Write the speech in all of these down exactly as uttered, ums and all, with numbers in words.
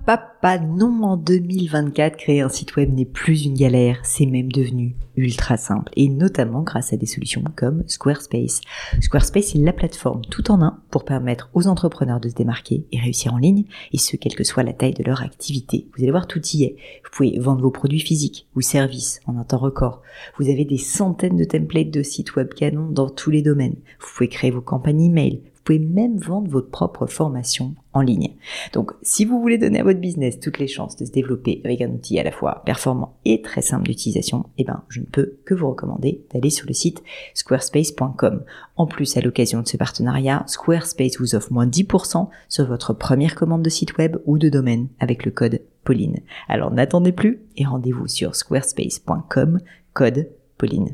papa, non, en deux mille vingt-quatre, créer un site web n'est plus une galère, c'est même devenu ultra simple, et notamment grâce à des solutions comme Squarespace. Squarespace est la plateforme tout en un pour permettre aux entrepreneurs de se démarquer et réussir en ligne, et ce, quelle que soit la taille de leur activité. Vous allez voir, tout y est. Vous pouvez vendre vos produits physiques ou services en un temps record. Vous avez des centaines de templates de sites web canons dans tous les domaines. Vous pouvez créer vos campagnes email. Vous pouvez même vendre votre propre formation en ligne. Donc, si vous voulez donner à votre business toutes les chances de se développer avec un outil à la fois performant et très simple d'utilisation, eh ben, je ne peux que vous recommander d'aller sur le site squarespace point com. En plus, à l'occasion de ce partenariat, Squarespace vous offre moins dix pour cent sur votre première commande de site web ou de domaine avec le code Pauline. Alors, n'attendez plus et rendez-vous sur squarespace point com, code Pauline.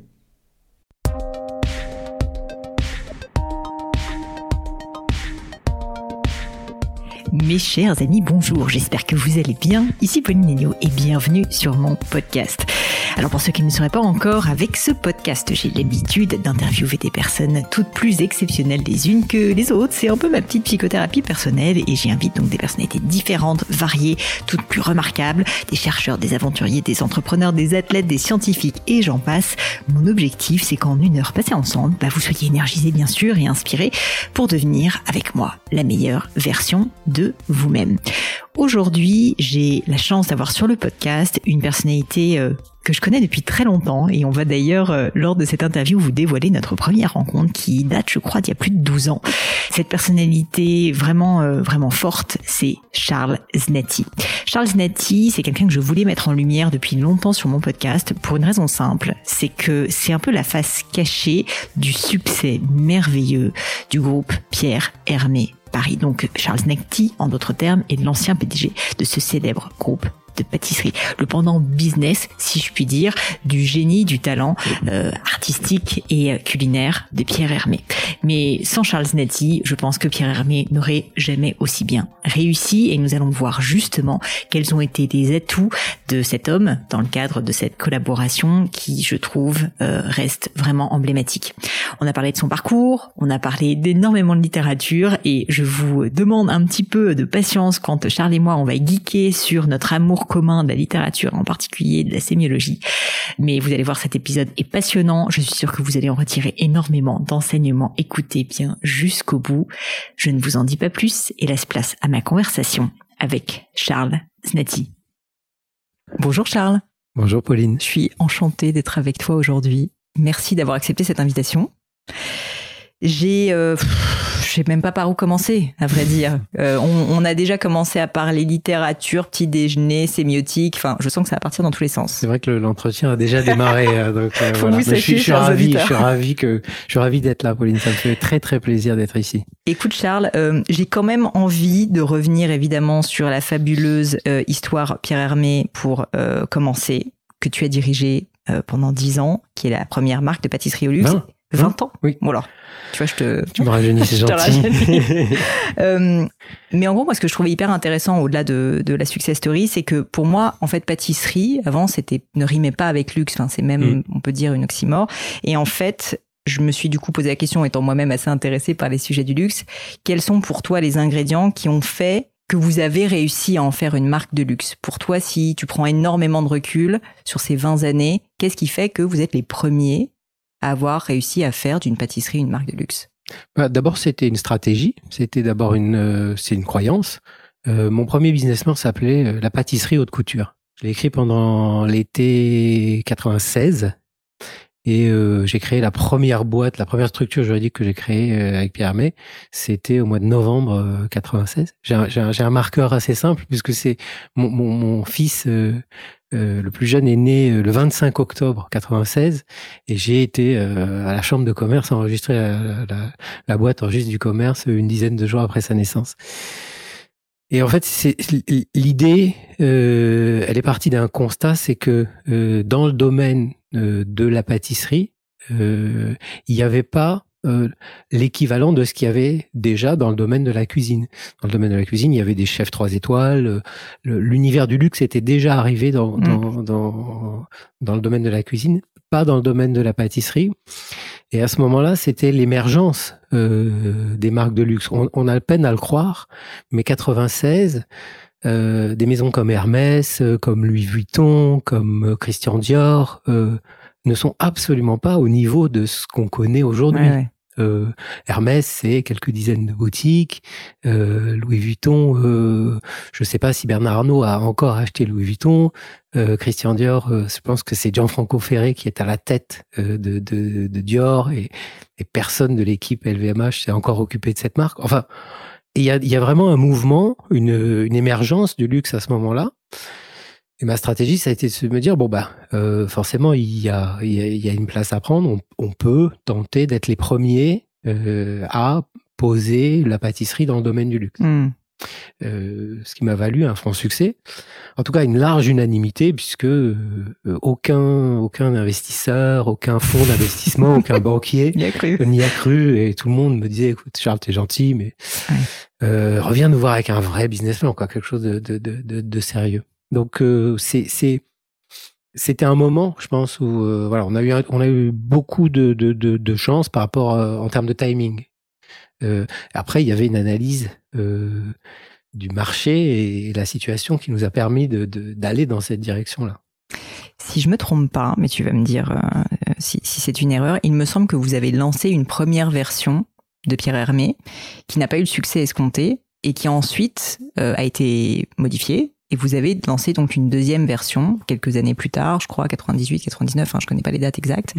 Mes chers amis, bonjour, j'espère que vous allez bien. Ici Pauline Léniaud et bienvenue sur mon podcast. Alors pour ceux qui ne sauraient pas encore, avec ce podcast, j'ai l'habitude d'interviewer des personnes toutes plus exceptionnelles les unes que les autres. C'est un peu ma petite psychothérapie personnelle et j'y invite donc des personnalités différentes, variées, toutes plus remarquables, des chercheurs, des aventuriers, des entrepreneurs, des athlètes, des scientifiques et j'en passe. Mon objectif, c'est qu'en une heure passée ensemble, bah, vous soyez énergisés bien sûr et inspirés pour devenir avec moi la meilleure version de vous-même. Aujourd'hui, j'ai la chance d'avoir sur le podcast une personnalité euh, que je connais depuis très longtemps et on va d'ailleurs, euh, lors de cette interview, vous dévoiler notre première rencontre qui date, je crois, d'il y a plus de douze ans. Cette personnalité vraiment, euh, vraiment forte, c'est Charles Znati. Charles Znati, c'est quelqu'un que je voulais mettre en lumière depuis longtemps sur mon podcast pour une raison simple, c'est que c'est un peu la face cachée du succès merveilleux du groupe Pierre Hermé Paris. Donc Charles Znati, en d'autres termes, est l'ancien P D G de ce célèbre groupe de pâtisserie, le pendant business, si je puis dire, du génie, du talent euh, artistique et culinaire de Pierre Hermé. Mais sans Charles Znati, je pense que Pierre Hermé n'aurait jamais aussi bien réussi et nous allons voir justement quels ont été les atouts de cet homme dans le cadre de cette collaboration qui, je trouve, euh, reste vraiment emblématique. On a parlé de son parcours, on a parlé d'énormément de littérature et je vous demande un petit peu de patience quand Charles et moi on va geeker sur notre amour commun de la littérature, en particulier de la sémiologie. Mais vous allez voir, cet épisode est passionnant. Je suis sûre que vous allez en retirer énormément d'enseignements. Écoutez bien jusqu'au bout. Je ne vous en dis pas plus et laisse place à ma conversation avec Charles Znati. Bonjour Charles. Bonjour Pauline. Je suis enchantée d'être avec toi aujourd'hui. Merci d'avoir accepté cette invitation. J'ai... Euh, je sais même pas par où commencer, à vrai dire. Euh, on, on a déjà commencé à parler littérature, petit déjeuner, sémiotique. Enfin, je sens que ça va partir dans tous les sens. C'est vrai que le, l'entretien a déjà démarré. donc, euh, Faut voilà. vous sachiez, je suis, je suis chers ravi, auditeurs. je suis ravi que, je suis ravi d'être là, Pauline. Ça me fait très très plaisir d'être ici. Écoute Charles, euh, j'ai quand même envie de revenir évidemment sur la fabuleuse euh, histoire Pierre Hermé pour euh, commencer, que tu as dirigée euh, pendant dix ans, qui est la première marque de pâtisserie au luxe. vingt vingt ans. Oui. Bon alors, tu vois, je te... Tu me rajeunis, c'est gentil. euh, mais en gros, moi, ce que je trouvais hyper intéressant au-delà de, de la success story, c'est que pour moi, en fait, pâtisserie, avant, c'était ne rimait pas avec luxe. Enfin, c'est même, mm. on peut dire, une oxymore. Et en fait, je me suis du coup posé la question, étant moi-même assez intéressée par les sujets du luxe, quels sont pour toi les ingrédients qui ont fait que vous avez réussi à en faire une marque de luxe? Pour toi, si tu prends énormément de recul sur ces vingt années, qu'est-ce qui fait que vous êtes les premiers à avoir réussi à faire d'une pâtisserie une marque de luxe? Bah, d'abord, c'était une stratégie. C'était d'abord une, euh, c'est une croyance. Euh, mon premier business plan s'appelait euh, la pâtisserie haute couture. Je l'ai écrit pendant l'été quatre-vingt-seize. Et euh, j'ai créé la première boîte, la première structure juridique que j'ai créée euh, avec Pierre Hermé, c'était au mois de novembre euh, quatre-vingt-seize. J'ai un, j'ai, un, j'ai un marqueur assez simple puisque c'est mon, mon, mon fils euh, euh, le plus jeune est né euh, le vingt-cinq octobre quatre-vingt-seize et j'ai été euh, à la chambre de commerce enregistrer la, la, la boîte en registre du commerce une dizaine de jours après sa naissance. Et en fait, c'est l'idée, euh, elle est partie d'un constat, c'est que euh, dans le domaine euh, de la pâtisserie, euh, il n'y avait pas euh, l'équivalent de ce qu'il y avait déjà dans le domaine de la cuisine. Dans le domaine de la cuisine, il y avait des chefs trois étoiles. Le, l'univers du luxe était déjà arrivé dans, mmh. dans, dans, dans le domaine de la cuisine, pas dans le domaine de la pâtisserie. Et à ce moment-là, c'était l'émergence euh, des marques de luxe. On, on a peine à le croire, mais quatre-vingt-seize, euh, des maisons comme Hermès, euh, comme Louis Vuitton, comme euh, Christian Dior, euh, ne sont absolument pas au niveau de ce qu'on connaît aujourd'hui. Ouais, ouais. Euh, Hermès, c'est quelques dizaines de boutiques. Euh, Louis Vuitton, euh, je ne sais pas si Bernard Arnault a encore acheté Louis Vuitton. Euh, Christian Dior, euh, je pense que c'est Gianfranco Ferré qui est à la tête euh, de, de, de Dior et, et personne de l'équipe L V M H s'est encore occupé de cette marque. Enfin, il y a, y a vraiment un mouvement, une, une émergence du luxe à ce moment-là. Et ma stratégie, ça a été de me dire, bon, bah, euh, forcément, il y a, il y, a, il y a une place à prendre. On, on peut tenter d'être les premiers euh, à poser la pâtisserie dans le domaine du luxe. Mm. Euh, ce qui m'a valu un franc succès. En tout cas, une large unanimité, puisque euh, aucun, aucun investisseur, aucun fonds d'investissement, aucun banquier n'y a cru. n'y a cru. Et tout le monde me disait, écoute, Charles, t'es gentil, mais ouais. euh, reviens nous voir avec un vrai business plan, quoi, quelque chose de, de, de, de, de sérieux. Donc euh, c'est c'est c'était un moment, je pense, où euh, voilà, on a eu on a eu beaucoup de de de, de chance par rapport à, en termes de timing. Euh, après, il y avait une analyse euh, du marché et la situation qui nous a permis de, de d'aller dans cette direction-là. Si je me trompe pas, mais tu vas me dire euh, si, si c'est une erreur, il me semble que vous avez lancé une première version de Pierre Hermé qui n'a pas eu le succès escompté et qui ensuite euh, a été modifiée. Et vous avez lancé donc une deuxième version quelques années plus tard, je crois, quatre-vingt-dix-huit, quatre-vingt-dix-neuf, hein, je connais pas les dates exactes. Mmh.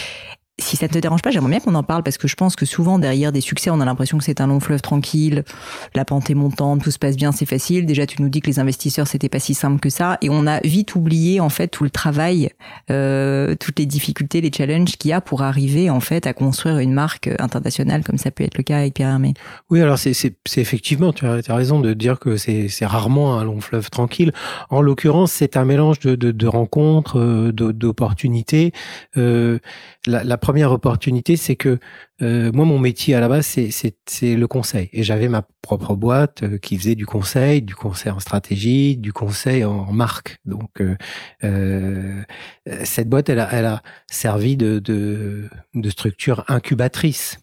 Si ça ne te dérange pas, j'aimerais bien qu'on en parle parce que je pense que souvent derrière des succès, on a l'impression que c'est un long fleuve tranquille, la pente est montante, tout se passe bien, c'est facile. Déjà, tu nous dis que les investisseurs, c'était pas si simple que ça. Et on a vite oublié, en fait, tout le travail, euh, toutes les difficultés, les challenges qu'il y a pour arriver, en fait, à construire une marque internationale comme ça peut être le cas avec Pierre Hermé. Oui, alors c'est, c'est, c'est effectivement, tu as, tu as raison de dire que c'est, c'est rarement un long fleuve tranquille. En l'occurrence, c'est un mélange de, de, de rencontres, de, d'opportunités. Euh, la, la première opportunité, c'est que euh, moi, mon métier à la base, c'est, c'est, c'est le conseil. Et j'avais ma propre boîte euh, qui faisait du conseil, du conseil en stratégie, du conseil en, en marque. Donc, euh, euh, cette boîte, elle a, elle a servi de, de, de structure incubatrice.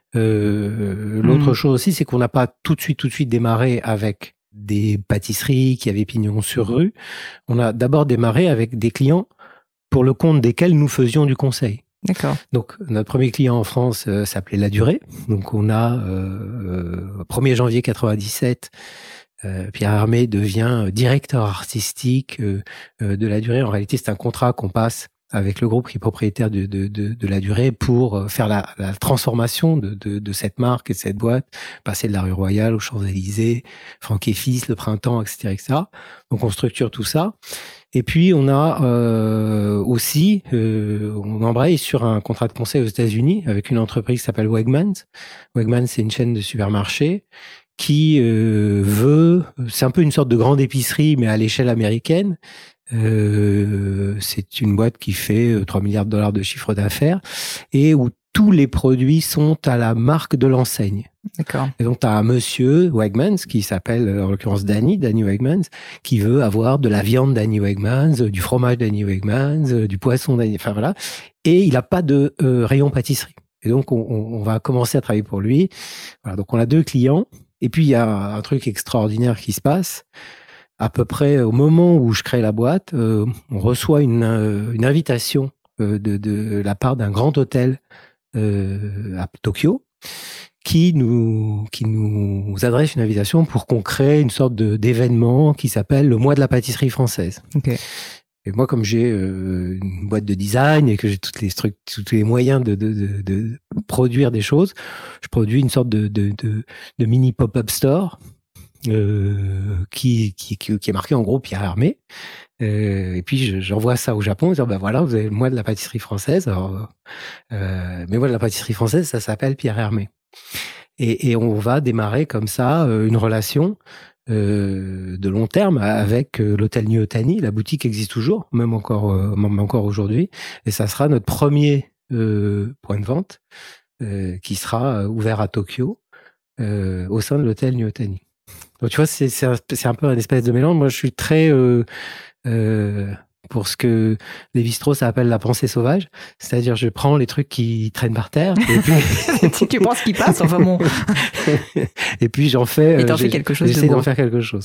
Euh, l'autre mmh. chose aussi, c'est qu'on n'a pas tout de suite, tout de suite démarré avec des pâtisseries qui avaient pignon sur rue. On a d'abord démarré avec des clients pour le compte desquels nous faisions du conseil. D'accord. Donc, notre premier client en France euh, s'appelait La Durée. Donc, on a, euh, premier janvier quatre-vingt-dix-sept, euh, Pierre Hermé devient directeur artistique euh, euh, de La Durée. En réalité, c'est un contrat qu'on passe avec le groupe qui est propriétaire de, de, de, de La Durée pour faire la, la transformation de, de, de cette marque et de cette boîte, passer de la rue Royale aux Champs-Élysées, Franck et Fils, le Printemps, et cetera, et cetera. Donc, on structure tout ça. Et puis, on a euh, aussi, euh, on embraye sur un contrat de conseil aux États-Unis avec une entreprise qui s'appelle Wegmans. Wegmans, c'est une chaîne de supermarchés qui euh, veut, c'est un peu une sorte de grande épicerie, mais à l'échelle américaine. Euh, c'est une boîte qui fait trois milliards de dollars de chiffre d'affaires et où tous les produits sont à la marque de l'enseigne. D'accord. Et donc, tu as un monsieur, Wegmans, qui s'appelle, en l'occurrence, Danny, Danny Wegmans, qui veut avoir de la viande Danny Wegmans, du fromage Danny Wegmans, du poisson Danny, enfin voilà. Et il n'a pas de euh, rayon pâtisserie. Et donc, on, on va commencer à travailler pour lui. Voilà, donc, on a deux clients. Et puis, il y a un truc extraordinaire qui se passe. À peu près au moment où je crée la boîte, euh, on reçoit une, euh, une invitation euh, de, de la part d'un grand hôtel euh, à Tokyo qui nous, qui nous adresse une invitation pour qu'on crée une sorte de, d'événement qui s'appelle le mois de la pâtisserie française. Okay. Et moi, comme j'ai euh, une boîte de design et que j'ai toutes les structures, tous les moyens de, de, de, de produire des choses, je produis une sorte de, de, de, de mini pop-up store euh, qui, qui, qui, qui est marqué en gros Pierre Hermé. Euh, et puis, je, j'envoie ça au Japon, en disant, ben voilà, vous avez le mois de la pâtisserie française. Alors, euh, mais moi, de la pâtisserie française, ça s'appelle Pierre Hermé. Et, et on va démarrer comme ça euh, une relation euh, de long terme avec euh, l'hôtel New Otani. La boutique existe toujours, même encore, euh, même encore aujourd'hui. Et ça sera notre premier euh, point de vente euh, qui sera ouvert à Tokyo euh, au sein de l'hôtel New Otani. Donc tu vois, c'est, c'est, un, c'est un peu un espèce de mélange. Moi, je suis très euh, euh, pour ce que Lévi-Strauss appelle la pensée sauvage, c'est-à-dire je prends les trucs qui traînent par terre et puis tu penses qu'ils passent, enfin bon. Et puis j'en fais. Et t'en euh, fais quelque chose. J'essaie de d'en faire quelque chose. Voilà.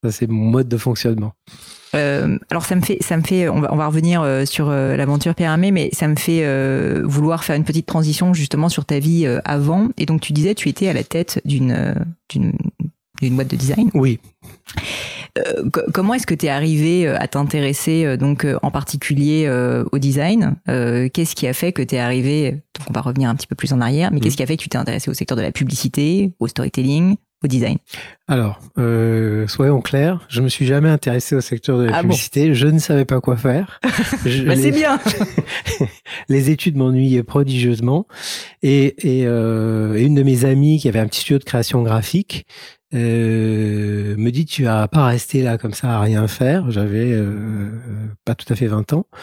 Ça, c'est mon mode de fonctionnement. Euh, alors ça me fait, ça me fait, on va, on va revenir euh, sur euh, l'aventure Pierre Hermé, mais ça me fait euh, vouloir faire une petite transition justement sur ta vie euh, avant. Et donc tu disais, tu étais à la tête d'une, euh, d'une, d'une boîte de design. Oui. Euh, c- comment est-ce que tu es arrivé à t'intéresser euh, donc euh, en particulier euh, au design euh, Qu'est-ce qui a fait que tu es arrivé, donc on va revenir un petit peu plus en arrière, mais mmh. qu'est-ce qui a fait que tu t'es intéressé au secteur de la publicité, au storytelling, au design? Alors, euh, soyons clairs, je me suis jamais intéressé au secteur de la ah publicité, bon. Je ne savais pas quoi faire. Je, bah, les, c'est bien. Les études m'ennuyaient prodigieusement et, et, euh, et une de mes amies qui avait un petit studio de création graphique euh, me dit tu vas pas rester là comme ça à rien faire. J'avais euh, pas tout à fait vingt ans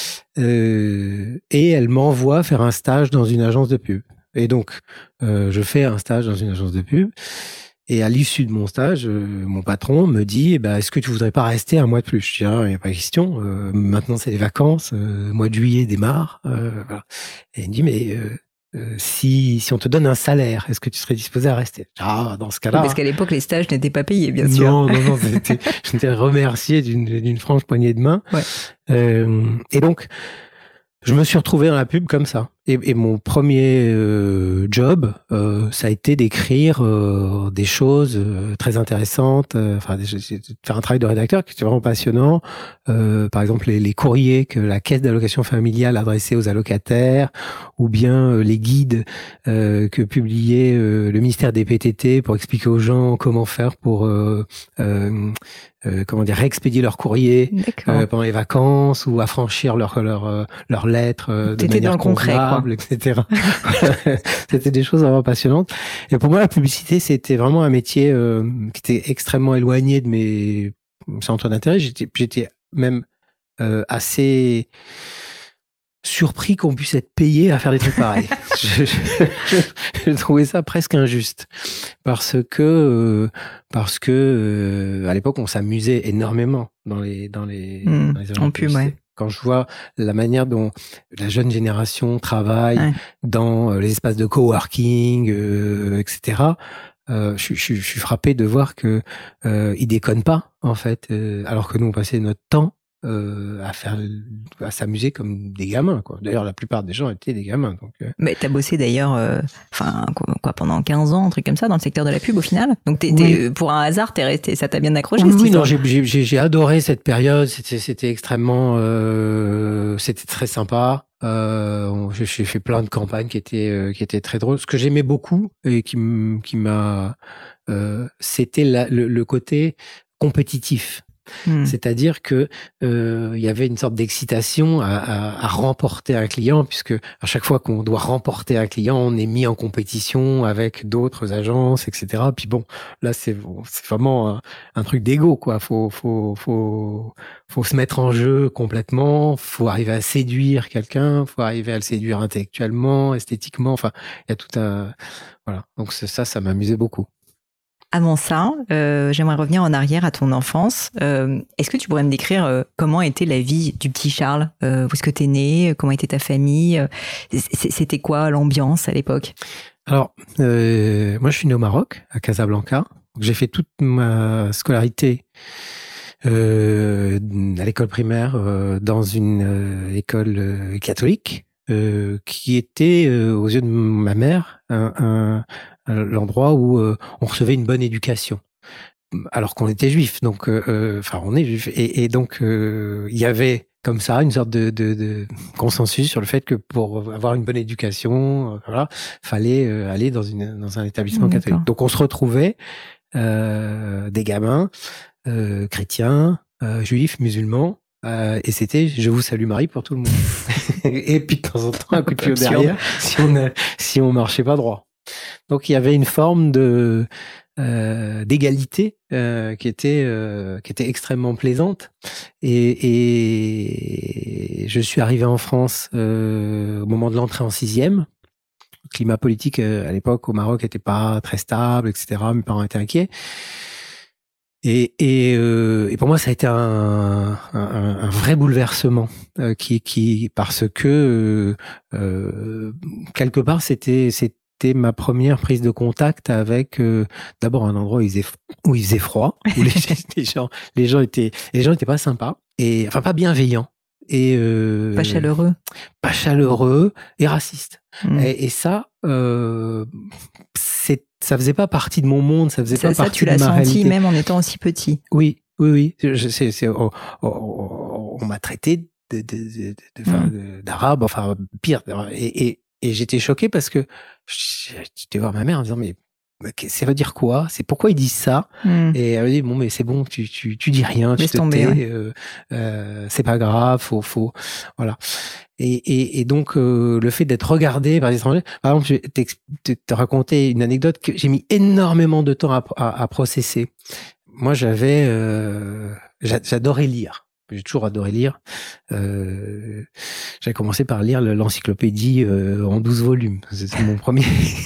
euh, et elle m'envoie faire un stage dans une agence de pub. Et donc, euh, je fais un stage dans une agence de pub. Et à l'issue de mon stage, euh, mon patron me dit eh ben, « Est-ce que tu voudrais pas rester un mois de plus ?» Je dis ah, « Il n'y a pas question. Euh, maintenant, c'est les vacances. Euh, mois de juillet démarre. Euh, voilà. » Et il me dit « Mais euh, euh, si, si on te donne un salaire, est-ce que tu serais disposé à rester ?» Ah, dans ce cas-là... Parce qu'à l'époque, les stages n'étaient pas payés, bien sûr. Non, non, non. J'étais, j'étais remercié d'une, d'une franche poignée de main. Ouais. Euh, et donc... Je me suis retrouvé dans la pub comme ça. Et, et mon premier euh, job, euh, ça a été d'écrire euh, des choses euh, très intéressantes, euh, enfin, de faire un travail de rédacteur qui était vraiment passionnant. Euh, par exemple, les, les courriers que la caisse d'allocation familiale adressait aux allocataires, ou bien euh, les guides euh, que publiait euh, le ministère des P T T pour expliquer aux gens comment faire pour euh, euh, euh, comment dire réexpédier leurs courriers euh, pendant les vacances ou affranchir leurs leurs leurs lettres euh, de manière convenable, et cetera. C'était des choses vraiment passionnantes. Et pour moi, la publicité, c'était vraiment un métier euh, qui était extrêmement éloigné de mes centres d'intérêt. J'étais, j'étais même euh, assez surpris qu'on puisse être payé à faire des trucs pareils. je, je, je, je trouvais ça presque injuste parce que euh, parce que euh, à l'époque on s'amusait énormément dans les dans les, mmh, dans les en pub, ouais. Quand je vois la manière dont la jeune génération travaille ouais. dans les espaces de coworking, euh, et cetera. Euh, je, je, je suis frappé de voir que euh, ils déconnent pas en fait, euh, alors que nous on passait notre temps Euh, à faire, à s'amuser comme des gamins, quoi. D'ailleurs, la plupart des gens étaient des gamins, donc. Euh... Mais t'as bossé d'ailleurs, enfin euh, quoi, quoi, pendant quinze ans, un truc comme ça, dans le secteur de la pub au final. Donc t'es, t'es, oui. pour un hasard, t'es resté, ça t'a bien accroché. Oui, oui non, j'ai, j'ai, j'ai adoré cette période. C'était, c'était extrêmement, euh, c'était très sympa. Euh, j'ai, j'ai fait plein de campagnes qui étaient, euh, qui étaient très drôles. Ce que j'aimais beaucoup et qui, qui m'a, euh, c'était la, le, le côté compétitif. Mmh. C'est-à-dire que euh, y avait une sorte d'excitation à, à, à remporter un client, puisque à chaque fois qu'on doit remporter un client, on est mis en compétition avec d'autres agences, et cetera. Puis bon, là c'est, c'est vraiment un, un truc d'ego, quoi. Faut, faut, faut, faut se mettre en jeu complètement. Faut arriver à séduire quelqu'un. Faut arriver à le séduire intellectuellement, esthétiquement. Enfin, il y a tout un voilà. Donc ça, ça m'amusait beaucoup. Avant ça, euh, j'aimerais revenir en arrière à ton enfance. Euh, est-ce que tu pourrais me décrire euh, comment était la vie du petit Charles ? euh, Où est-ce que t'es né ? Comment était ta famille ? C'était quoi l'ambiance à l'époque ? Alors, euh, moi je suis né au Maroc, à Casablanca. J'ai fait toute ma scolarité euh, à l'école primaire euh, dans une euh, école euh, catholique euh, qui était, euh, aux yeux de ma mère, un... un l'endroit où euh, on recevait une bonne éducation, alors qu'on était juif. Donc, euh, enfin, on est juif, et, et donc il euh, y avait comme ça une sorte de, de, de consensus sur le fait que pour avoir une bonne éducation, euh, voilà, fallait euh, aller dans une dans un établissement mmh, catholique. Donc, on se retrouvait euh, des gamins euh, chrétiens, euh, juifs, musulmans. Euh, et c'était je vous salue Marie pour tout le monde. Et puis de temps en temps un coup de pied derrière si on a, si on marchait pas droit. Donc il y avait une forme de euh, d'égalité euh, qui était euh, qui était extrêmement plaisante. Et, et je suis arrivé en France euh, au moment de l'entrée en sixième. Le climat politique euh, à l'époque au Maroc était pas très stable, et cetera. Mes parents étaient inquiets. Et, et, euh, et pour moi, ça a été un, un, un vrai bouleversement, euh, qui, qui, parce que euh, quelque part, c'était, c'était c'était ma première prise de contact avec euh, d'abord un endroit où il faisait, où il faisait froid, où les, les gens, les gens étaient, les gens étaient pas sympas et enfin pas bienveillants et euh, pas chaleureux, pas chaleureux et racistes. Mmh. Et, et ça, euh, c'est, ça faisait pas partie de mon monde, ça faisait ça, pas ça, partie tu de l'as ma senti réalité. même en étant aussi petit. Oui, oui, oui. Je, c'est, c'est, on, on, on m'a traité de, de, de, de, de, Mmh. de, d'arabe, enfin pire. Et, et, et j'étais choqué parce que j'étais voir ma mère en disant mais ça veut dire quoi? C'est pourquoi ils disent ça? Mmh. Et elle me dit bon mais c'est bon, tu tu tu dis rien, Laisse tu te tomber, tais, ouais. euh, euh, c'est pas grave, faut faut voilà. Et et et donc euh, le fait d'être regardé par des étrangers, par exemple, je vais te, te raconter une anecdote que j'ai mis énormément de temps à à, à processer. Moi j'avais euh, j'adorais lire. J'ai toujours adoré lire. Euh, j'ai commencé par lire l'encyclopédie euh, en douze volumes. C'était mon premier.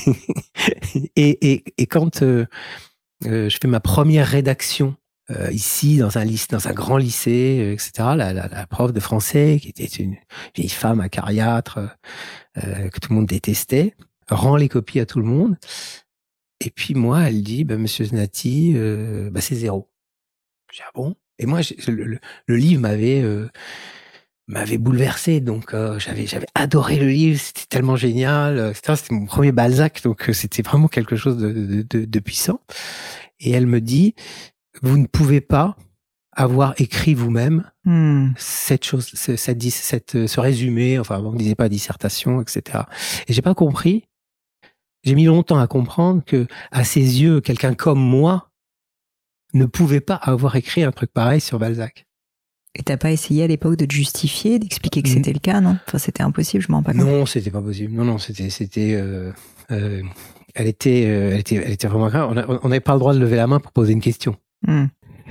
et, et, et quand euh, euh, je fais ma première rédaction euh, ici, dans un, lycée, dans un grand lycée, euh, et cetera, la, la, la prof de français, qui était une vieille femme acariâtre, euh, que tout le monde détestait, rend les copies à tout le monde. Et puis moi, elle dit, bah, Monsieur Znati, euh, bah, c'est zéro. J'ai dit, ah bon? Et moi, le, le, le livre m'avait euh, m'avait bouleversé, donc euh, j'avais j'avais adoré le livre, c'était tellement génial, et cetera. C'était mon premier Balzac, donc euh, c'était vraiment quelque chose de, de, de, de puissant. Et elle me dit, vous ne pouvez pas avoir écrit vous-même mmh. cette chose, cette, cette, cette, ce résumé, enfin on ne disait pas dissertation, et cetera. Et j'ai pas compris. J'ai mis longtemps à comprendre que, à ses yeux, quelqu'un comme moi ne pouvait pas avoir écrit un truc pareil sur Balzac. Et t'as pas essayé à l'époque de te justifier, d'expliquer que c'était le cas, non? Enfin, c'était impossible, je m'en rends pas compte. Non, c'était pas possible. Non, non, c'était, c'était, euh, euh, elle était, euh, elle était, elle était vraiment grave. On n'avait pas le droit de lever la main pour poser une question. Mm.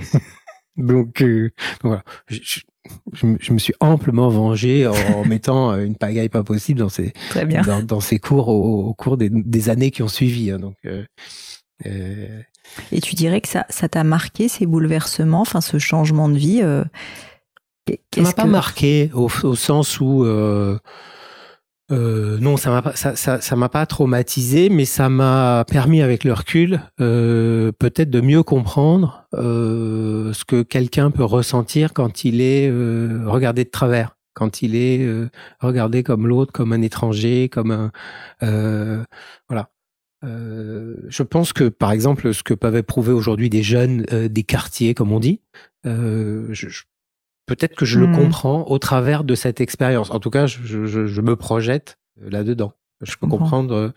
donc, euh, donc voilà. Je, je, je, je me suis amplement vengé en, en mettant une pagaille pas possible dans ces, Très bien. Dans, dans ces cours au, au cours des, des années qui ont suivi. Hein, donc. Euh, euh... Et tu dirais que ça, ça t'a marqué ces bouleversements, enfin ce changement de vie. Euh... Ça m'a pas que... marqué au, au sens où euh, euh, non, ça m'a pas, ça, ça, ça m'a pas traumatisé, mais ça m'a permis avec le recul euh, peut-être de mieux comprendre euh, ce que quelqu'un peut ressentir quand il est euh, regardé de travers, quand il est euh, regardé comme l'autre, comme un étranger, comme un euh, voilà. Euh, je pense que par exemple ce que peuvent éprouver aujourd'hui des jeunes euh, des quartiers, comme on dit, euh, je, je peut-être que je mmh. le comprends au travers de cette expérience. En tout cas, je, je, je me projette là-dedans. Je, je peux comprends. comprendre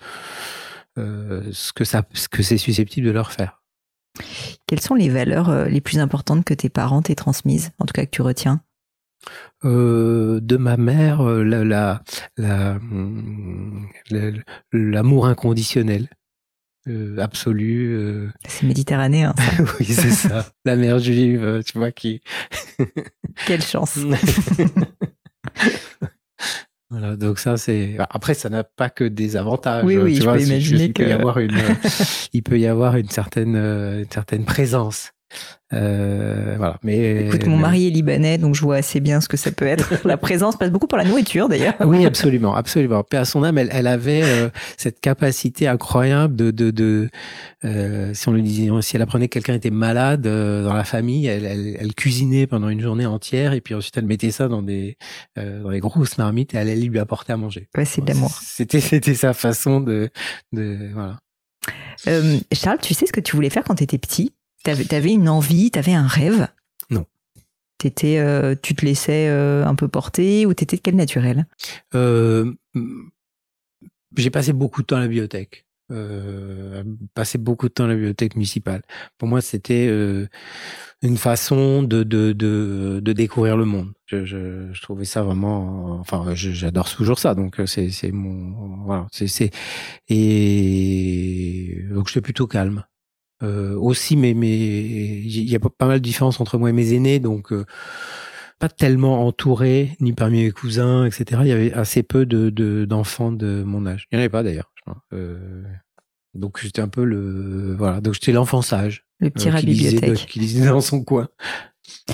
euh, ce que ça, ce que c'est susceptible de leur faire. Quelles sont les valeurs les plus importantes que tes parents t'aient transmises, en tout cas que tu retiens? Euh, de ma mère, la, la, la, la, l'amour inconditionnel. Euh, absolu. Euh... C'est méditerranéen, ça. Oui, c'est ça. La mère juive, euh, tu vois, qui... Quelle chance. Voilà, donc ça, c'est... Après, ça n'a pas que des avantages. Oui, oui, tu je vois, peux imaginer il que... Peut y avoir une, il peut y avoir une certaine, une certaine présence. Euh, voilà, mais écoute, mon mais... mari est libanais, donc je vois assez bien ce que ça peut être. La présence passe beaucoup pour la nourriture, d'ailleurs. Oui, absolument, absolument. Paix à son âme, elle, elle avait euh, cette capacité incroyable de, de, de euh, si on lui disait, si elle apprenait que quelqu'un était malade euh, dans la famille, elle, elle, elle cuisinait pendant une journée entière et puis ensuite elle mettait ça dans des, euh, dans des grosses marmites et elle allait lui apporter à manger. Ouais, c'est de l'amour. C'était, c'était sa façon de, de voilà. Euh, Charles, tu sais ce que tu voulais faire quand tu étais petit? T'avais, t'avais une envie, t'avais un rêve? Non. T'étais, euh, tu te laissais euh, un peu porter ou t'étais de quel naturel? euh, J'ai passé beaucoup de temps à la bibliothèque. Euh, passé beaucoup de temps à la bibliothèque municipale. Pour moi, c'était euh, une façon de, de, de, de découvrir le monde. Je, je, je trouvais ça vraiment... Enfin, je, j'adore toujours ça. Donc, c'est, c'est mon... Voilà. C'est, c'est, et donc, j'étais plutôt calme. Euh, aussi, mais mais il y a pas mal de différences entre moi et mes aînés, donc euh, pas tellement entouré, ni parmi mes cousins, et cetera. Il y avait assez peu de, de d'enfants de mon âge. Il n'y en avait pas d'ailleurs. Euh, donc j'étais un peu le voilà, donc j'étais l'enfant sage, le petit euh, rat qui bibliothèque, lisait, qui lisait dans son coin. Si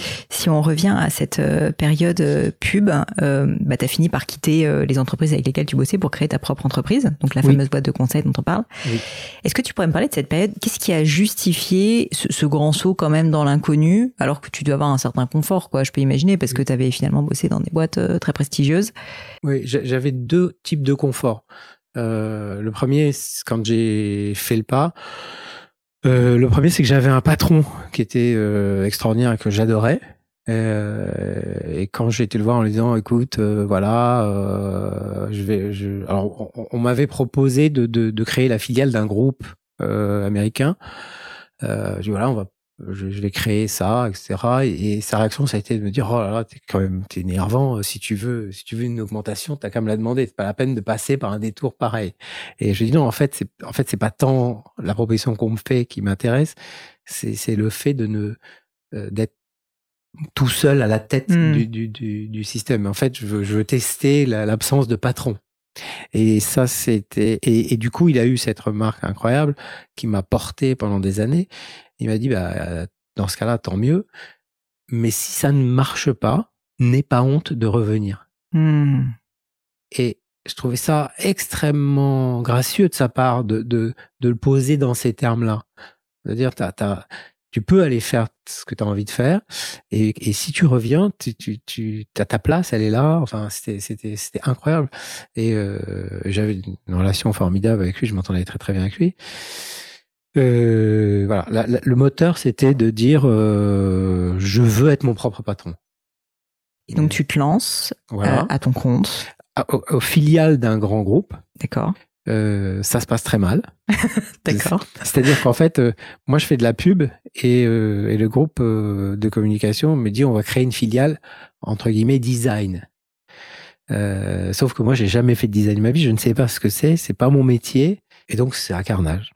si on revient à cette euh, période euh, pub, euh, bah, tu as fini par quitter euh, les entreprises avec lesquelles tu bossais pour créer ta propre entreprise, donc la oui. fameuse boîte de conseil dont on parle. Oui. Est-ce que tu pourrais me parler de cette période? Qu'est-ce qui a justifié ce, ce grand saut quand même dans l'inconnu, alors que tu dois avoir un certain confort, quoi, je peux imaginer, parce que tu avais finalement bossé dans des boîtes euh, très prestigieuses. Oui, j'avais deux types de confort. Euh, le premier, quand j'ai fait le pas, euh, le premier, c'est que j'avais un patron qui était euh, extraordinaire et que j'adorais. Euh, et quand j'ai été le voir en lui disant, écoute, euh, voilà, euh, je vais, je... alors on, on m'avait proposé de, de, de créer la filiale d'un groupe euh, américain. Euh, je dis voilà, on va, je, je vais créer ça, et cetera. Et, et sa réaction, ça a été de me dire, oh là là, t'es quand même, t'es énervant. Si tu veux, si tu veux une augmentation, t'as qu'à me la demander. C'est pas la peine de passer par un détour pareil. Et je dis non, en fait, c'est, en fait, c'est pas tant la proposition qu'on me fait qui m'intéresse, c'est, c'est le fait de ne, euh, d'être tout seul à la tête mmh. du, du, du, du système. En fait, je veux, je veux tester la, l'absence de patron. Et ça, c'était, et, et du coup, il a eu cette remarque incroyable qui m'a porté pendant des années. Il m'a dit, bah, dans ce cas-là, tant mieux. Mais si ça ne marche pas, n'aie pas honte de revenir. Mmh. Et je trouvais ça extrêmement gracieux de sa part de, de, de le poser dans ces termes-là. C'est-à-dire, t'as, t'as, tu peux aller faire ce que tu as envie de faire. Et, et si tu reviens, tu, tu, tu as ta place, elle est là. Enfin, c'était, c'était, c'était incroyable. Et euh, j'avais une relation formidable avec lui. Je m'entendais très, très bien avec lui. Euh, voilà. La, la, le moteur, c'était de dire euh, je veux être mon propre patron. Et donc, tu te lances voilà. euh, à ton compte. Au, au filiale d'un grand groupe. D'accord. Euh, ça se passe très mal. D'accord. C'est-à-dire qu'en fait, euh, moi, je fais de la pub et, euh, et le groupe euh, de communication me dit on va créer une filiale entre guillemets design. Euh, sauf que moi, j'ai jamais fait de design de ma vie. Je ne sais pas ce que c'est. C'est pas mon métier. Et donc, c'est un carnage.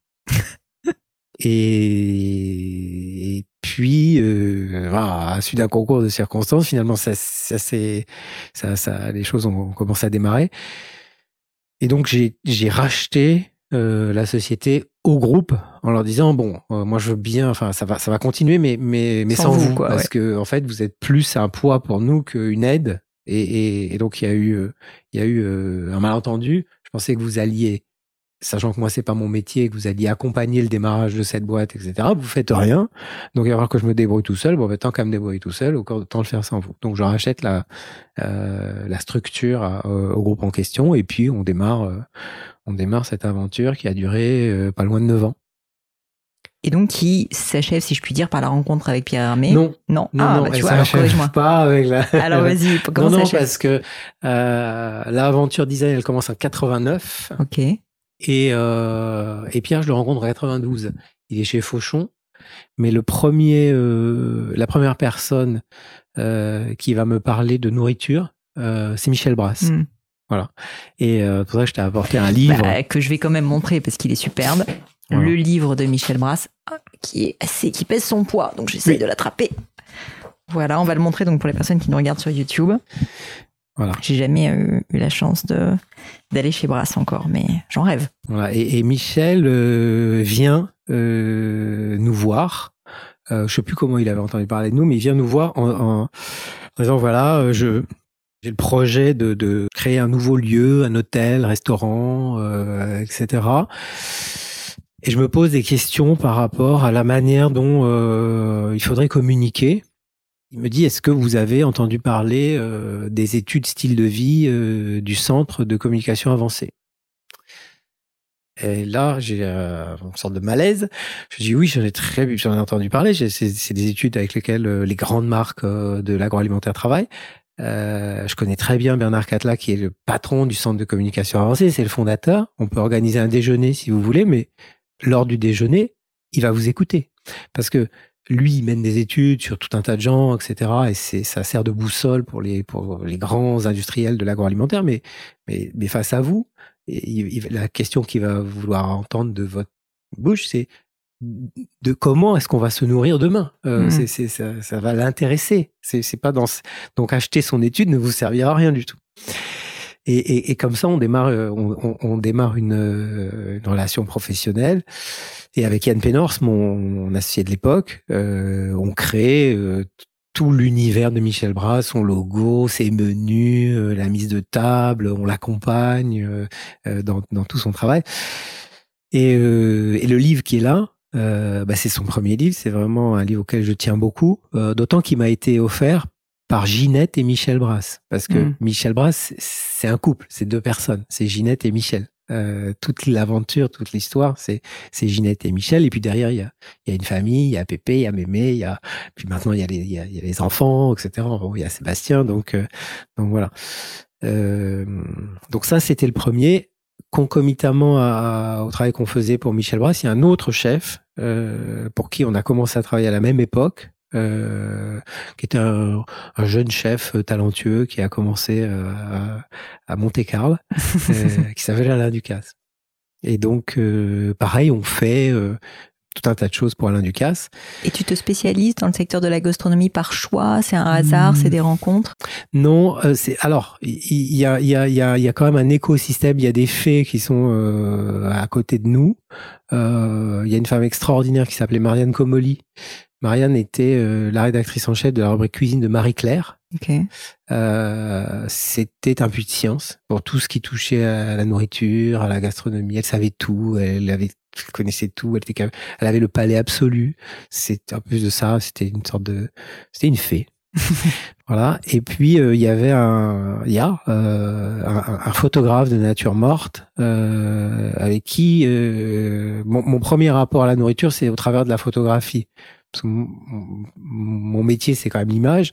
et, et puis, euh, voilà, à la suite d'un concours de circonstances, finalement, ça, ça, c'est, ça, ça, les choses ont commencé à démarrer. Et donc, j'ai, j'ai racheté euh, la société au groupe en leur disant bon, euh, moi je veux bien, enfin ça va, ça va continuer, mais mais mais sans, sans vous, vous quoi, parce ouais. que en fait vous êtes plus un poids pour nous qu'une aide. Et, et, et donc il y a eu, euh, il y a eu euh, un malentendu. Je pensais que vous alliez, sachant que moi c'est pas mon métier, que vous alliez accompagner le démarrage de cette boîte, et cetera. Vous faites rien, donc il va falloir que je me débrouille tout seul. Bon, ben, tant qu'à me débrouiller tout seul, autant le faire sans vous. Donc je rachète la euh, la structure à, euh, au groupe en question, et puis on démarre. Euh, On démarre cette aventure qui a duré euh, pas loin de neuf ans. Et donc, qui s'achève, si je puis dire, par la rencontre avec Pierre Hermé? Non. Non, non, ah, non bah, tu elle vois, alors corrige-moi. Pas avec la... Alors, vas-y, comment non, ça non, s'achève? parce que euh, l'aventure design, elle commence en quatre-vingt-neuf. Ok. Et, euh, et Pierre, je le rencontre en quatre-vingt-douze. Il est chez Fauchon. Mais le premier, euh, la première personne euh, qui va me parler de nourriture, euh, c'est Michel Brasse. Mm. Voilà. Et euh, pour ça, je t'ai apporté un livre. Bah, que je vais quand même montrer parce qu'il est superbe. Voilà. Le livre de Michel Brasse, qui est assez, qui pèse son poids. Donc, j'essaye oui. de l'attraper. Voilà, on va le montrer donc pour les personnes qui nous regardent sur YouTube. Voilà. J'ai jamais eu, eu la chance de, d'aller chez Brasse encore, mais j'en rêve. Voilà. Et, et Michel euh, vient euh, nous voir. Euh, je sais plus comment il avait entendu parler de nous, mais il vient nous voir en, en, en disant voilà, je... J'ai le projet de, de créer un nouveau lieu, un hôtel, restaurant, euh, et cetera. Et je me pose des questions par rapport à la manière dont euh, il faudrait communiquer. Il me dit, est-ce que vous avez entendu parler euh, des études style de vie euh, du Centre de communication avancée? Et là, j'ai euh, une sorte de malaise. Je dis oui, j'en ai très, j'en ai entendu parler. C'est, c'est des études avec lesquelles euh, les grandes marques euh, de l'agroalimentaire travaillent. Euh, je connais très bien Bernard Catla, qui est le patron du Centre de communication avancée, c'est le fondateur. On peut organiser un déjeuner si vous voulez, mais lors du déjeuner, il va vous écouter. Parce que lui, il mène des études sur tout un tas de gens, et cetera. Et c'est, ça sert de boussole pour les, pour les grands industriels de l'agroalimentaire. Mais, mais, mais face à vous, il, il, la question qu'il va vouloir entendre de votre bouche, c'est de comment est-ce qu'on va se nourrir demain. Euh, mmh. c'est, c'est, ça, ça va l'intéresser. C'est, c'est pas dans ce... Donc acheter son étude ne vous servira à rien du tout. Et, et, et comme ça, on démarre, on, on, on démarre une, une relation professionnelle. Et avec Yann Pénors, mon, mon associé de l'époque, euh, on crée euh, tout l'univers de Michel Bras, son logo, ses menus, euh, la mise de table, on l'accompagne euh, euh, dans, dans tout son travail. Et, euh, et le livre qui est là, euh, bah, c'est son premier livre, c'est vraiment un livre auquel je tiens beaucoup, euh, d'autant qu'il m'a été offert par Ginette et Michel Bras. Parce que mmh. Michel Bras, c'est un couple, c'est deux personnes, c'est Ginette et Michel. Euh, toute l'aventure, toute l'histoire, c'est c'est Ginette et Michel. Et puis derrière, il y a il y a une famille, il y a Pépé, il y a Mémé, il y a puis maintenant il y a les il y a, il y a les enfants, et cetera. Bon, il y a Sébastien, donc euh, donc voilà. Euh, donc ça, c'était le premier. Concomitamment à, au travail qu'on faisait pour Michel Bras, il y a un autre chef euh, pour qui on a commencé à travailler à la même époque. Euh, qui était un, un jeune chef talentueux qui a commencé euh, à, à Monte-Carlo, euh, qui s'appelle Alain Ducasse. Et donc, euh, pareil, on fait euh, tout un tas de choses pour Alain Ducasse. Et tu te spécialises dans le secteur de la gastronomie par choix? C'est un hasard? Mmh. C'est des rencontres? Non, euh, c'est alors il y, y a il y a il y a il y a quand même un écosystème. Il y a des fées qui sont euh, à côté de nous. Il euh, y a une femme extraordinaire qui s'appelait Marianne Comolli. Marianne était euh, la rédactrice en chef de la rubrique cuisine de Marie-Claire. Okay. Euh, c'était un puits de science pour tout ce qui touchait à la nourriture, à la gastronomie. Elle savait tout, elle avait, elle connaissait tout. Elle était, elle avait le palais absolu. C'est en plus de ça, c'était une sorte de, c'était une fée. Voilà. Et puis il euh, y avait un, il y a euh, un, un photographe de nature morte euh, avec qui euh, mon, mon premier rapport à la nourriture, c'est au travers de la photographie. Parce que mon, mon métier, c'est quand même l'image.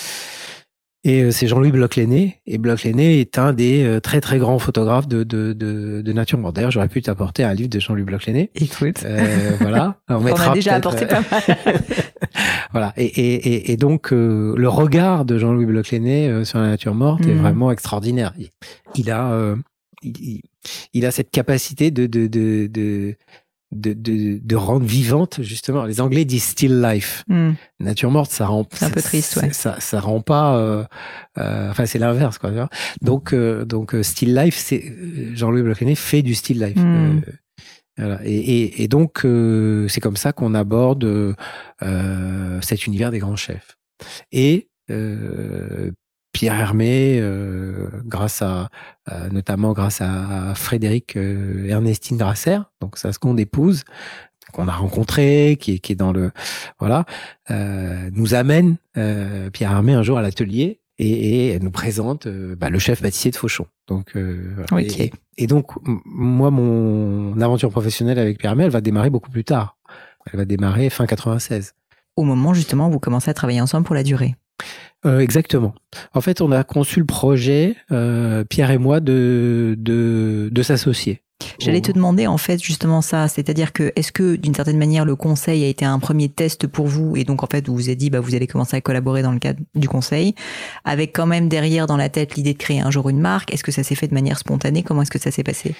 Et c'est Jean-Louis Bloch-Lenné. Et Bloch-Lenné est un des euh, très très grands photographes de de de, de nature morte. D'ailleurs, j'aurais pu t'apporter un livre de Jean-Louis Bloch-Lenné. Écoute, euh, voilà. On, on a déjà apporté pas mal. Voilà. Et et et donc euh, le regard de Jean-Louis Bloch-Lenné euh, sur la nature morte mmh. est vraiment extraordinaire. Il, il a euh, il, il a cette capacité de de de, de De, de, de rendre vivante, justement. Les Anglais disent still life. Mm. Nature morte, ça rend. C'est un peu triste, ouais. Ça, ça rend pas. Euh, euh, enfin, c'est l'inverse, quoi. Tu vois. Donc, euh, donc, still life, c'est Jean-Louis Bloch-Lenné fait du still life. Mm. Euh, voilà. Et, et, et donc, euh, c'est comme ça qu'on aborde euh, cet univers des grands chefs. Et euh, Pierre Hermé, euh, grâce à, euh, notamment grâce à Frédéric euh, Ernestine Grasser, donc sa seconde épouse, qu'on a rencontrée, qui est, qui est dans le, voilà, euh, nous amène euh, Pierre Hermé un jour à l'atelier et, et elle nous présente euh, bah, le chef pâtissier de Fauchon. Donc, euh, voilà. Okay. et, et donc, moi, mon aventure professionnelle avec Pierre Hermé, elle va démarrer beaucoup plus tard. Elle va démarrer fin quatre-vingt-seize. Au moment, justement, où vous commencez à travailler ensemble pour la durée. Euh, exactement. En fait, on a conçu le projet, euh, Pierre et moi, de, de, de s'associer. J'allais te demander en fait justement ça, c'est-à-dire que est-ce que d'une certaine manière le conseil a été un premier test pour vous et donc en fait vous vous êtes dit bah vous allez commencer à collaborer dans le cadre du conseil avec quand même derrière dans la tête l'idée de créer un jour une marque. Est-ce que ça s'est fait de manière spontanée? Comment est-ce que ça s'est passé?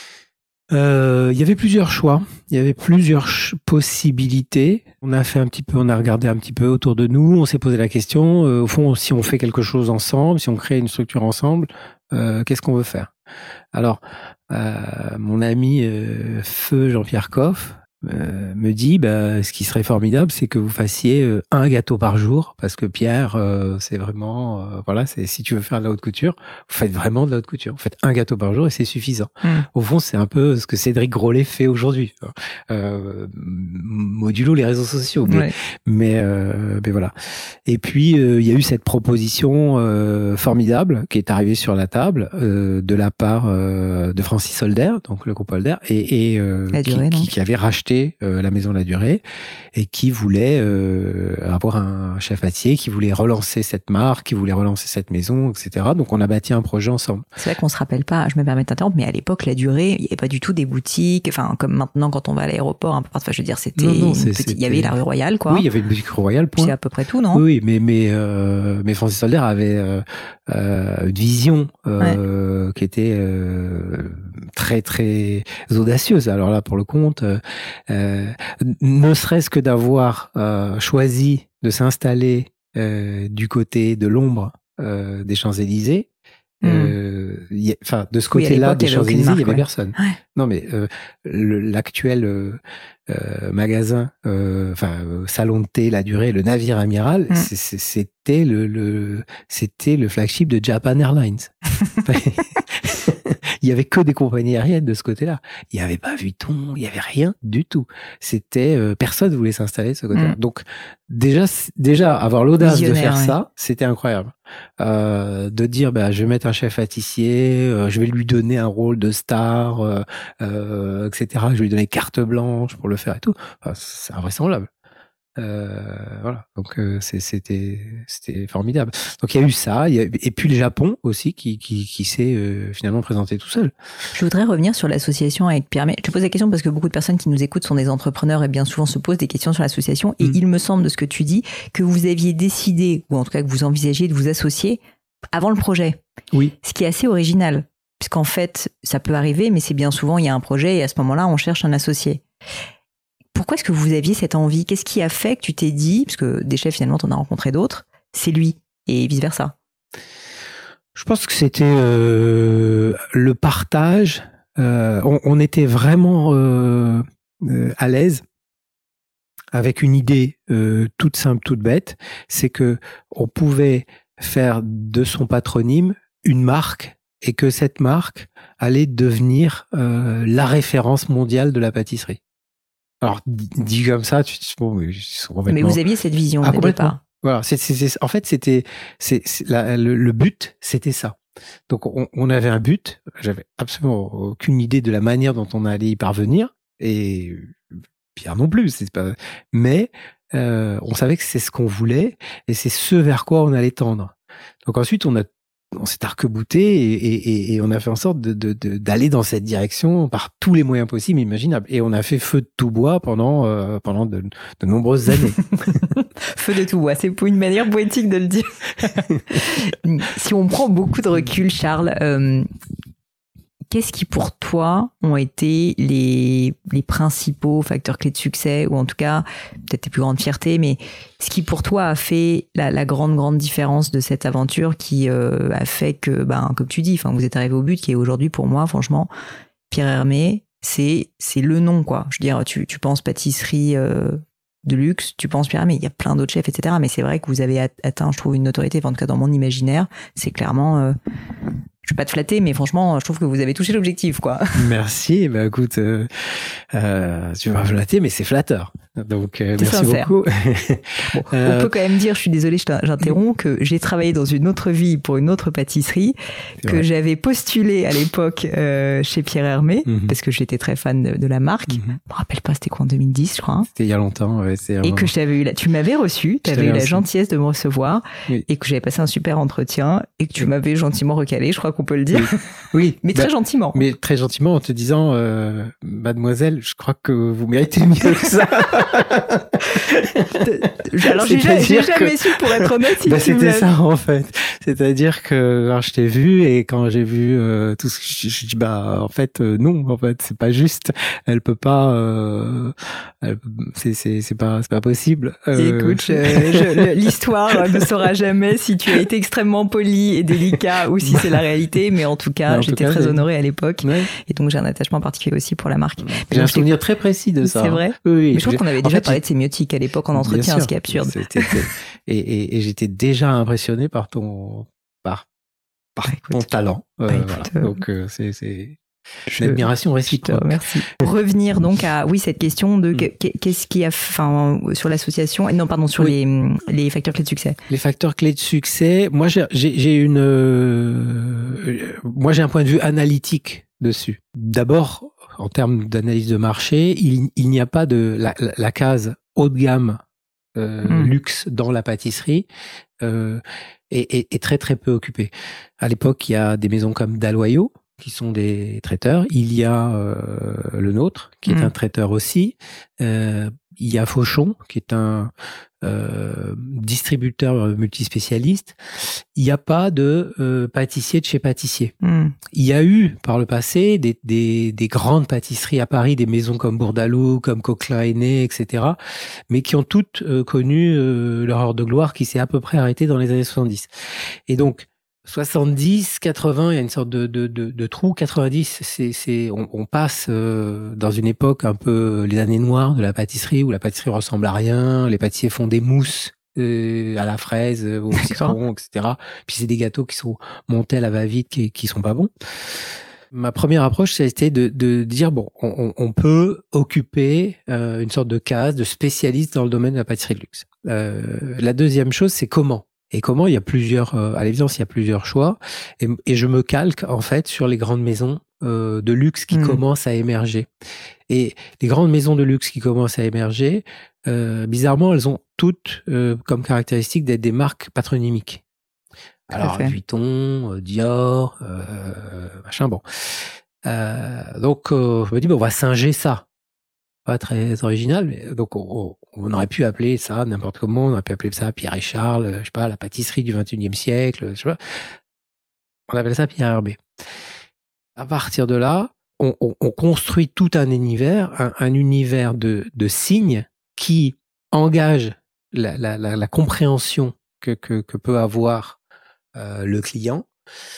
Euh, il y avait plusieurs choix, il y avait plusieurs ch- possibilités. On a fait un petit peu, on a regardé un petit peu autour de nous, on s'est posé la question, euh, au fond, si on fait quelque chose ensemble, si on crée une structure ensemble, euh, qu'est-ce qu'on veut faire? Alors, euh, mon ami euh, Feu Jean-Pierre Coff euh, me dit, bah, ce qui serait formidable, c'est que vous fassiez euh, un gâteau par jour, parce que Pierre, euh, c'est vraiment, euh, voilà, c'est si tu veux faire de la haute couture, vous faites vraiment de la haute couture. Vous faites un gâteau par jour et c'est suffisant. Mmh. Au fond, c'est un peu ce que Cédric Grolet fait aujourd'hui, euh, modulo les réseaux sociaux, mais, ouais. mais, euh, mais voilà. Et puis il euh, y a eu cette proposition euh, formidable qui est arrivée sur la table euh, de la part euh, de Francis Holder, donc le groupe Holder, et, et euh, durée, qui, qui, qui avait racheté Euh, la maison La Durée et qui voulait euh, avoir un chef pâtissier, qui voulait relancer cette marque, qui voulait relancer cette maison, et cetera. Donc on a bâti un projet ensemble. C'est vrai qu'on se rappelle pas, je me permets de t'interrompre, mais à l'époque La Durée, il n'y avait pas du tout des boutiques, enfin comme maintenant quand on va à l'aéroport, un peu, enfin je veux dire c'était, non, non, une petite, il y avait la rue Royale quoi. Oui, il y avait une boutique rue Royale. Point. C'est à peu près tout, non? Oui, mais mais euh, mais Francis Holder avait euh, euh, une vision euh, ouais. qui était euh, très très audacieuse. Alors là pour le compte. Euh, Euh, ne serait-ce que d'avoir euh, choisi de s'installer euh, du côté de l'ombre euh, des Champs-Élysées, Mmh. Euh, y a, enfin, de ce côté-là, oui, des Champs-Élysées, il n'y avait ouais. personne. Ouais. Non, mais euh, le, l'actuel euh, euh, magasin, euh, enfin euh, salon de thé, la durée, le navire amiral, mmh. c'est, c'est, c'était le, le, c'était le flagship de Japan Airlines. Il y avait que des compagnies aériennes de ce côté-là. Il y avait pas Vuitton, il y avait rien du tout. C'était euh, personne voulait s'installer de ce côté-là. Mmh. Donc déjà, déjà avoir l'audace de faire ouais. ça, c'était incroyable. Euh, de dire, bah, je vais mettre un chef pâtissier, euh, je vais lui donner un rôle de star, euh, euh, et cetera. Je vais lui donner carte blanche pour le faire et tout. Enfin, c'est invraisemblable. Euh, voilà, donc euh, c'est, c'était c'était formidable. Donc il y a eu ça, il y a, et puis le Japon aussi qui qui, qui s'est euh, finalement présenté tout seul. Je voudrais revenir sur l'association avec Pierre Hermé. Je te pose la question parce que beaucoup de personnes qui nous écoutent sont des entrepreneurs et bien souvent se posent des questions sur l'association. Et mmh. il me semble de ce que tu dis que vous aviez décidé, ou en tout cas que vous envisagiez de vous associer avant le projet. Oui. Ce qui est assez original, puisqu'en fait ça peut arriver, mais c'est bien souvent il y a un projet et à ce moment-là on cherche un associé. Pourquoi est-ce que vous aviez cette envie ? Qu'est-ce qui a fait que tu t'es dit, parce que des chefs finalement t'en as rencontré d'autres, c'est lui et vice versa ? Je pense que c'était euh, le partage. Euh, on, on était vraiment euh, euh, à l'aise avec une idée euh, toute simple, toute bête, c'est que on pouvait faire de son patronyme une marque et que cette marque allait devenir euh, la référence mondiale de la pâtisserie. Alors, dit comme ça, tu bon, ils sont complètement... Mais vous aviez cette vision ah, dès le départ. Voilà, c'est, c'est, c'est, en fait, c'était, c'est, c'est la, le, le but, c'était ça. Donc, on, on avait un but. J'avais absolument aucune idée de la manière dont on allait y parvenir, et Pierre non plus. C'est pas. Mais euh, on savait que c'est ce qu'on voulait, et c'est ce vers quoi on allait tendre. Donc ensuite, on a on s'est arc-bouté et, et, et on a fait en sorte de, de, de, d'aller dans cette direction par tous les moyens possibles, imaginables. Et on a fait feu de tout bois pendant, euh, pendant de, de nombreuses années. Feu de tout bois, c'est pour une manière poétique de le dire. Si on prend beaucoup de recul, Charles, euh, qu'est-ce qui pour toi ont été les, les principaux facteurs clés de succès, ou en tout cas peut-être tes plus grandes fiertés, mais ce qui pour toi a fait la, la grande grande différence de cette aventure qui euh, a fait que, ben, comme tu dis, enfin, vous êtes arrivé au but qui est aujourd'hui pour moi, franchement, Pierre Hermé, c'est, c'est le nom, quoi. Je veux dire, tu, tu penses pâtisserie euh, de luxe, tu penses Pierre Hermé, il y a plein d'autres chefs, et cetera. Mais c'est vrai que vous avez atteint, je trouve, une notoriété, enfin, en tout cas dans mon imaginaire, c'est clairement... Euh, je vais pas te flatter, mais franchement, je trouve que vous avez touché l'objectif, quoi. Merci. Bah, écoute, euh, euh, tu vas flatter, mais c'est flatteur. Donc, euh, merci sincère. beaucoup. Bon, euh, on peut quand même dire, je suis désolée, j'interromps, que j'ai travaillé dans une autre vie pour une autre pâtisserie, que vrai. J'avais postulé à l'époque euh, chez Pierre Hermé, mm-hmm. parce que j'étais très fan de, de la marque. Mm-hmm. Je me rappelle pas, c'était quoi, en deux mille dix, je crois. Hein. C'était il y a longtemps, ouais. C'est et que je t'avais eu la, tu m'avais reçu, tu avais eu la reçu. gentillesse de me recevoir, oui. et que j'avais passé un super entretien, et que tu oui. m'avais gentiment recalé, je crois qu'on peut le dire. Oui, oui. mais bah, très gentiment. Mais très gentiment en te disant, euh, mademoiselle, je crois que vous méritez mieux que ça. Alors j'ai, j'ai jamais que... su, pour être honnête, si bah, tu c'était ça en fait. C'est-à-dire que alors, je t'ai vu et quand j'ai vu euh, tout ce que je, je dis bah en fait euh, non en fait c'est pas juste. Elle peut pas. Euh, elle, c'est c'est c'est pas c'est pas possible. Euh... Écoute, je, je, l'histoire ne saura jamais si tu as été extrêmement poli et délicat ou si c'est la réalité. Mais en tout cas, en j'étais tout cas, très j'ai... honorée à l'époque ouais. et donc j'ai un attachement particulier aussi pour la marque. Ouais. J'ai un souvenir très précis de ça. C'est vrai. Oui, oui. Mais je crois qu'on avait déjà en fait, parlé de sémiotique à l'époque en entretien, ce qui est absurde. C'était, et, et, et j'étais déjà impressionné par ton, par, par bah, écoute, ton talent. Euh, bah, écoute, voilà. euh, donc euh, c'est, c'est une admiration réciproque. Merci. Pour revenir donc à oui cette question de qu'est-ce qui a, enfin sur l'association, non pardon sur oui. les les facteurs clés de succès. Les facteurs clés de succès. Moi j'ai j'ai, j'ai une, euh, moi j'ai un point de vue analytique dessus. D'abord. En termes d'analyse de marché, il, il n'y a pas de la, la, la case haut de gamme euh, mmh. luxe dans la pâtisserie euh, est, est, est très très peu occupée. À l'époque, il y a des maisons comme Dalloyau qui sont des traiteurs. Il y a euh, le nôtre qui est mmh. un traiteur aussi. Euh, il y a Fauchon qui est un euh, distributeur multispécialiste. Il n'y a pas de euh, pâtissier de chez pâtissier. Mm. Il y a eu par le passé des, des, des grandes pâtisseries à Paris, des maisons comme Bourdaloue, comme Coquelin-Aîné, et cetera, mais qui ont toutes euh, connu euh, leur heure de gloire qui s'est à peu près arrêtée dans les années soixante-dix. Et donc, soixante-dix, quatre-vingts, il y a une sorte de, de, de, de trou. quatre-vingt-dix, c'est, c'est, on, on passe euh, dans une époque un peu les années noires de la pâtisserie, où la pâtisserie ressemble à rien, les pâtissiers font des mousses euh, à la fraise, au citron, et cetera. Puis c'est des gâteaux qui sont montés à la va-vite, qui, qui sont pas bons. Ma première approche, ça a été de, de dire, bon, on, on peut occuper euh, une sorte de case de spécialiste dans le domaine de la pâtisserie de luxe. Euh, la deuxième chose, c'est comment. Et comment, il y a plusieurs, euh, à l'évidence, il y a plusieurs choix. Et, et je me calque, en fait, sur les grandes maisons euh, de luxe qui mmh. commencent à émerger. Et les grandes maisons de luxe qui commencent à émerger, euh, bizarrement, elles ont toutes euh, comme caractéristique d'être des marques patronymiques. Alors, Vuitton, Dior, euh, machin, bon. Euh, donc, euh, je me dis, bon, on va singer ça. Pas très original, mais donc on, on aurait pu appeler ça n'importe comment, on aurait pu appeler ça Pierre et Charles, je sais pas, la pâtisserie du vingt et unième siècle, je sais pas. On appelle ça Pierre Herbé. À partir de là, on, on, on construit tout un univers, un, un univers de, de signes qui engage la, la, la, la compréhension que, que, que peut avoir euh, le client.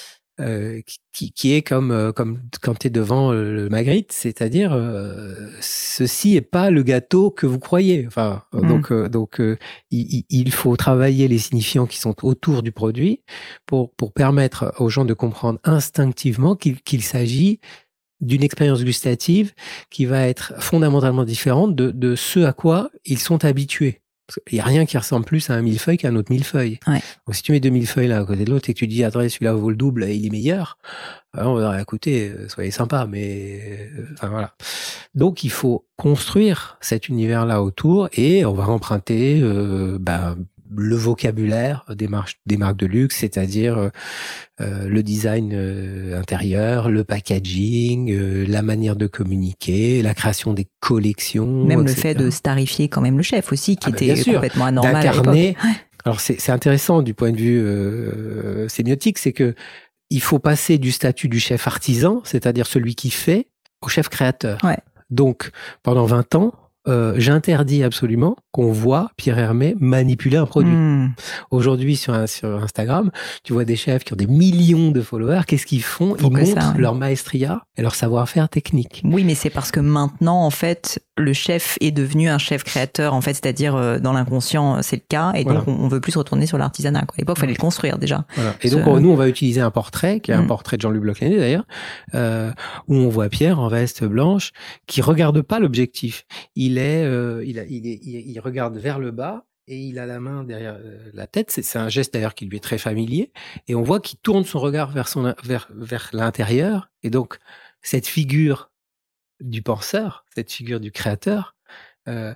Euh, qui, qui est comme, euh, comme quand tu es devant le Magritte, c'est-à-dire euh, ceci est pas le gâteau que vous croyez. Enfin, mmh. donc euh, donc euh, il, il faut travailler les signifiants qui sont autour du produit pour pour permettre aux gens de comprendre instinctivement qu'il, qu'il s'agit d'une expérience gustative qui va être fondamentalement différente de, de ce à quoi ils sont habitués. Il n'y a rien qui ressemble plus à un millefeuille qu'à un autre millefeuille. Ouais. Donc, si tu mets deux millefeuilles l'un à côté de l'autre et que tu dis, attendez, celui-là vaut le double et il est meilleur, alors on va dire, écoutez, soyez sympa, mais euh, enfin voilà. Donc, il faut construire cet univers-là autour et on va emprunter euh, ben, le vocabulaire des marques, des marques de luxe, c'est-à-dire euh, euh, le design euh, intérieur, le packaging, euh, la manière de communiquer, la création des collections. Même et cetera. Le fait de starifier quand même le chef aussi, qui ah ben, était sûr, complètement anormal d'incarner. à l'époque. Alors c'est, c'est intéressant du point de vue euh, sémiotique, c'est que il faut passer du statut du chef artisan, c'est-à-dire celui qui fait, au chef créateur. Ouais. Donc pendant vingt ans, Euh, j'interdis absolument qu'on voit Pierre Hermé manipuler un produit. Mmh. Aujourd'hui, sur, un, sur Instagram, tu vois des chefs qui ont des millions de followers. Qu'est-ce qu'ils font ? Ils montrent ça, ouais. leur maestria et leur savoir-faire technique. Oui, mais c'est parce que maintenant, en fait, le chef est devenu un chef créateur, en fait, c'est-à-dire euh, dans l'inconscient, c'est le cas. Et voilà. donc, on, on veut plus se retourner sur l'artisanat. Quoi. À l'époque, il fallait le construire déjà. Voilà. Et Ce... donc, on, nous, on va utiliser un portrait, qui est un mmh. portrait de Jean-Luc Bloch-Lenné d'ailleurs, euh, où on voit Pierre en veste blanche, qui regarde pas l'objectif. Il est, euh, il, a, il, est, il, il regarde vers le bas et il a la main derrière euh, la tête. C'est, c'est un geste d'ailleurs qui lui est très familier. Et on voit qu'il tourne son regard vers son, vers, vers l'intérieur. Et donc, cette figure du penseur, cette figure du créateur, euh,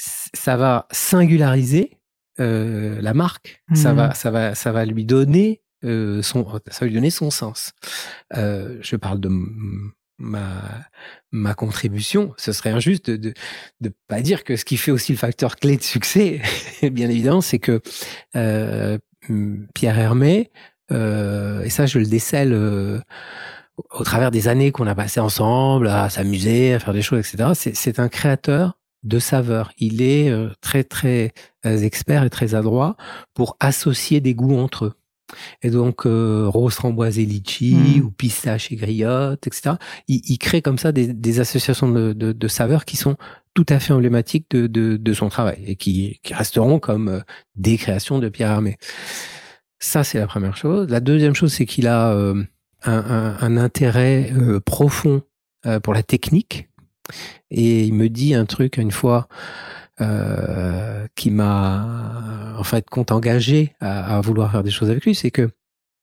ça va singulariser euh, la marque. Mmh. Ça va, ça va, ça va lui donner euh, son, ça va lui donner son sens. Euh, je parle de m- ma ma contribution. Ce serait injuste de, de de pas dire que ce qui fait aussi le facteur clé de succès, bien évidemment, c'est que euh, Pierre Hermé, euh, et ça je le décèle euh, au travers des années qu'on a passées ensemble à s'amuser, à faire des choses, et cetera. C'est, c'est un créateur de saveurs. Il est euh, très très euh, expert et très adroit pour associer des goûts entre eux. Et donc, euh, rose, framboise et litchi, mmh. ou pistache et griotte, et cetera. Il, il crée comme ça des, des associations de, de, de saveurs qui sont tout à fait emblématiques de, de, de son travail et qui, qui resteront comme euh, des créations de Pierre Hermé. Ça, c'est la première chose. La deuxième chose, c'est qu'il a euh, un, un, un intérêt euh, profond euh, pour la technique. Et il me dit un truc une fois euh, qui m'a en fait compte engagé à, à vouloir faire des choses avec lui, c'est que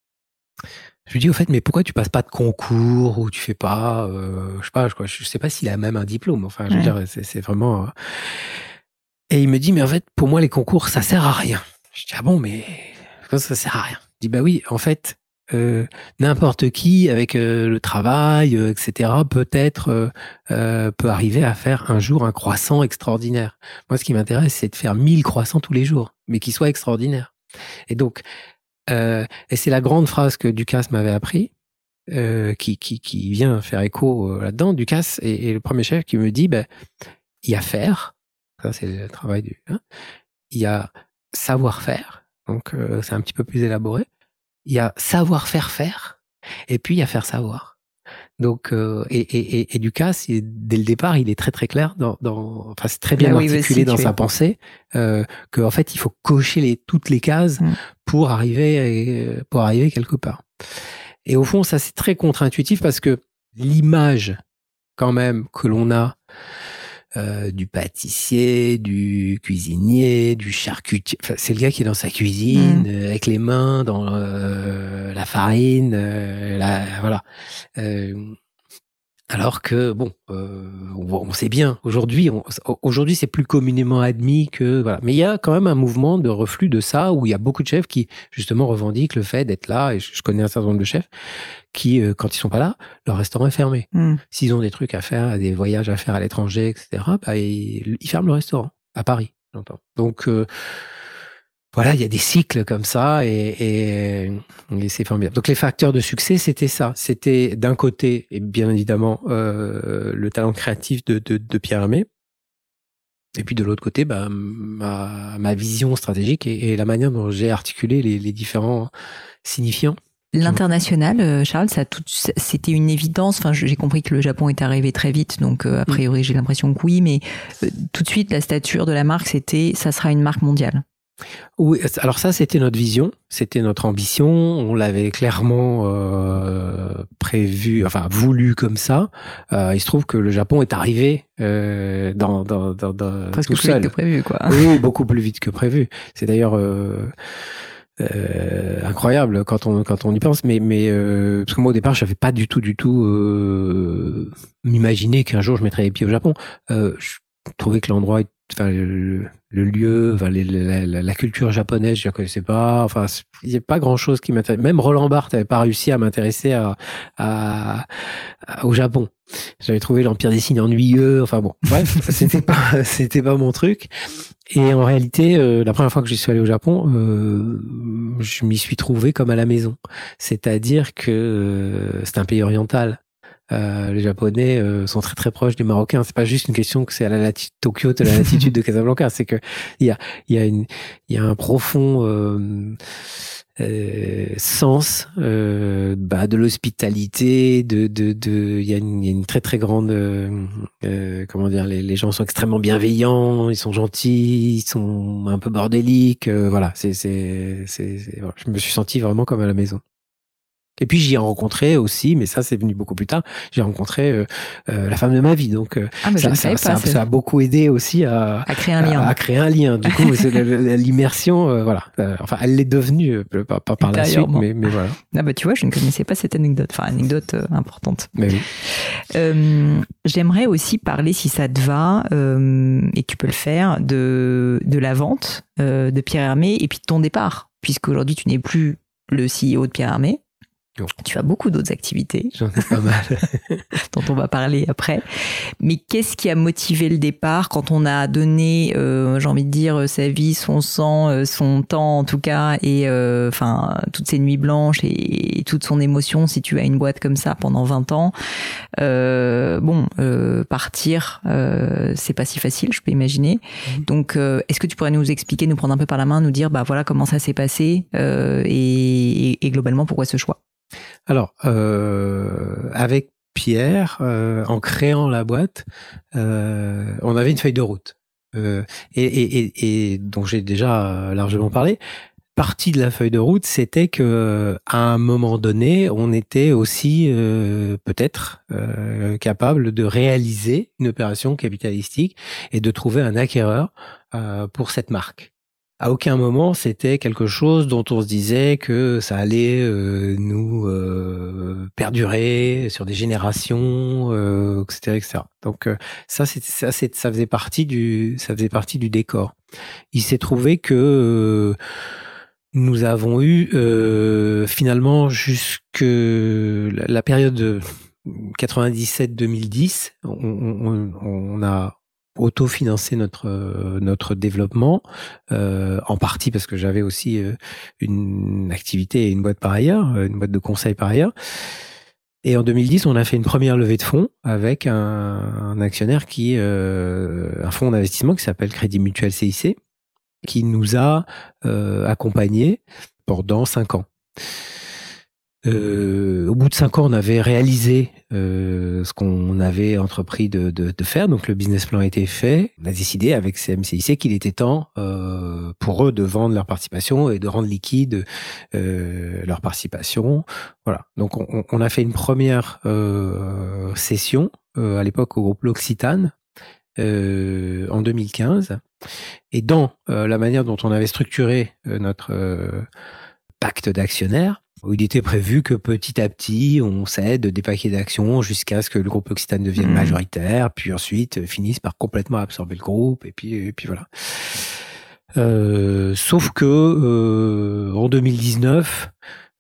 je lui dis au fait, mais pourquoi tu passes pas de concours ou tu fais pas, euh, je sais pas, je, je sais pas s'il a même un diplôme. Enfin, je veux ouais. dire, c'est, c'est vraiment. Euh... Et il me dit, mais en fait, pour moi, les concours, ça sert à rien. Je dis ah bon, mais pourquoi ça sert à rien? Il dit bah oui, en fait. Euh, n'importe qui avec euh, le travail, euh, et cetera, peut-être euh, euh, peut arriver à faire un jour un croissant extraordinaire. Moi, ce qui m'intéresse, c'est de faire mille croissants tous les jours, mais qui soient extraordinaires. Et donc, euh, et c'est la grande phrase que Ducasse m'avait appris, euh, qui, qui, qui vient faire écho euh, là-dedans. Ducasse est, est le premier chef qui me dit, ben, il y a faire, ça c'est le travail du, hein, il y a savoir-faire, donc euh, c'est un petit peu plus élaboré. il y a savoir faire faire, et puis il y a faire savoir. Donc, euh, et, et, et, et Lucas, c'est, dès le départ, il est très très clair dans, dans enfin c'est très bien Là, oui, articulé dans situer. sa pensée, euh, que en fait il faut cocher les toutes les cases mm. pour arriver pour arriver quelque part. Et au fond, ça c'est très contre-intuitif parce que l'image quand même que l'on a euh, du pâtissier, du cuisinier, du charcutier, enfin, c'est le gars qui est dans sa cuisine mm. euh, avec les mains dans euh, la farine, euh, la, voilà. Euh, alors que bon, euh, on, on sait bien aujourd'hui, on, aujourd'hui c'est plus communément admis que voilà. Mais il y a quand même un mouvement de reflux de ça où il y a beaucoup de chefs qui justement revendiquent le fait d'être là. Et je connais un certain nombre de chefs qui, euh, quand ils sont pas là, leur restaurant est fermé. Mm. S'ils ont des trucs à faire, des voyages à faire à l'étranger, et cetera, bah, ils, ils ferment le restaurant à Paris. J'entends. Donc euh, voilà, il y a des cycles comme ça et, et, et c'est formidable. Donc les facteurs de succès, c'était ça. C'était d'un côté, et bien évidemment, euh, le talent créatif de, de, de Pierre Hermé. Et puis de l'autre côté, bah, ma, ma vision stratégique et, et la manière dont j'ai articulé les, les différents signifiants. L'international, Charles, ça tout, c'était une évidence. Enfin, j'ai compris que le Japon est arrivé très vite, donc euh, a priori, j'ai l'impression que oui. Mais euh, tout de suite, la stature de la marque, c'était, ça sera une marque mondiale. Oui, alors ça, c'était notre vision, c'était notre ambition. On l'avait clairement euh, prévu, enfin voulu comme ça. Euh, il se trouve que le Japon est arrivé euh, dans, dans, dans, dans presque tout plus seul. vite que prévu, quoi. Oui, beaucoup plus vite que prévu. C'est d'ailleurs euh, euh, incroyable quand on quand on y pense. Mais mais euh, parce que moi au départ, j'avais pas du tout du tout euh, m'imaginer qu'un jour je mettrais les pieds au Japon. Euh, je trouvais que l'endroit Enfin, le, le lieu, enfin, les, la, la, la culture japonaise, je ne connaissais pas. Enfin, il n'y a pas grand-chose qui m'intéresse. Même Roland Barthes n'avait pas réussi à m'intéresser à, à, à, au Japon. J'avais trouvé l'Empire des Signes ennuyeux. Enfin bon, bref, c'était pas, c'était pas mon truc. Et en réalité, euh, la première fois que je suis allé au Japon, euh, je m'y suis trouvé comme à la maison. C'est-à-dire que euh, c'est un pays oriental. Euh, les Japonais euh, sont très très proches des Marocains. C'est pas juste une question que c'est à la latitude Tokyo, à la latitude de Casablanca. C'est que il y a il y a une il y a un profond euh, euh, sens euh, bah, de l'hospitalité, de de de il y a une, il y a une très très grande euh, euh, comment dire les les gens sont extrêmement bienveillants, ils sont gentils, ils sont un peu bordéliques. Euh, voilà, c'est c'est c'est, c'est voilà. Je me suis senti vraiment comme à la maison. Et puis j'y ai rencontré aussi, mais ça c'est venu beaucoup plus tard. J'ai rencontré euh, euh, la femme de ma vie, donc euh, ah, ça, ça, pas, ça, ça a beaucoup aidé aussi à, à créer un lien. À, à créer un lien. Du coup, c'est l'immersion, euh, voilà. Euh, enfin, elle l'est devenue, euh, pas, pas par la suite, mais, mais voilà. Ah bah tu vois, je ne connaissais pas cette anecdote. Enfin, anecdote euh, importante. Mais oui. Euh, j'aimerais aussi parler, si ça te va, euh, et tu peux le faire, de de la vente euh, de Pierre Hermé et puis de ton départ, puisqu'aujourd'hui tu n'es plus le C E O de Pierre Hermé. Tu as beaucoup d'autres activités. J'en ai pas mal. dont on va parler après. Mais qu'est-ce qui a motivé le départ quand on a donné, euh, j'ai envie de dire, sa vie, son sang, son temps en tout cas, et euh, enfin toutes ces nuits blanches et, et toute son émotion, si tu as une boîte comme ça pendant vingt ans, euh, bon, euh, partir, euh, c'est pas si facile, je peux imaginer. Mmh. Donc, euh, est-ce que tu pourrais nous expliquer, nous prendre un peu par la main, nous dire, bah voilà comment ça s'est passé euh, et, et, et globalement pourquoi ce choix? Alors, euh, avec Pierre, euh, en créant la boîte, euh, on avait une feuille de route. Euh, et, et, et, et dont j'ai déjà largement parlé. Partie de la feuille de route, c'était que à un moment donné, on était aussi euh, peut-être euh, capable de réaliser une opération capitalistique et de trouver un acquéreur euh, pour cette marque. À aucun moment, c'était quelque chose dont on se disait que ça allait euh, nous euh, perdurer sur des générations, euh, et cetera, et cetera. Donc euh, ça, c'est, ça, c'est, ça faisait partie du, ça faisait partie du décor. Il s'est trouvé que euh, nous avons eu euh, finalement jusque la, la période quatre-vingt-dix-sept deux mille dix, on, on, on a autofinancer notre notre développement, euh, en partie parce que j'avais aussi euh, une activité et une boîte par ailleurs, une boîte de conseil par ailleurs. Et en deux mille dix, on a fait une première levée de fonds avec un, un actionnaire qui, euh, un fonds d'investissement qui s'appelle Crédit Mutuel C I C, qui nous a euh, accompagnés pendant cinq ans. Euh, au bout de cinq ans, on avait réalisé euh, ce qu'on avait entrepris de, de, de faire. Donc, le business plan a été fait. On a décidé avec C M C I C qu'il était temps euh, pour eux de vendre leur participation et de rendre liquide euh, leur participation. Voilà. Donc, on, on a fait une première euh, session euh, à l'époque au groupe L'Occitane euh, en deux mille quinze. Et dans euh, la manière dont on avait structuré euh, notre euh, pacte d'actionnaires, où il était prévu que petit à petit, on cède des paquets d'actions jusqu'à ce que le groupe L'Occitane devienne mmh. majoritaire, puis ensuite finisse par complètement absorber le groupe, et puis, et puis voilà. Euh, sauf que euh, en deux mille dix-neuf,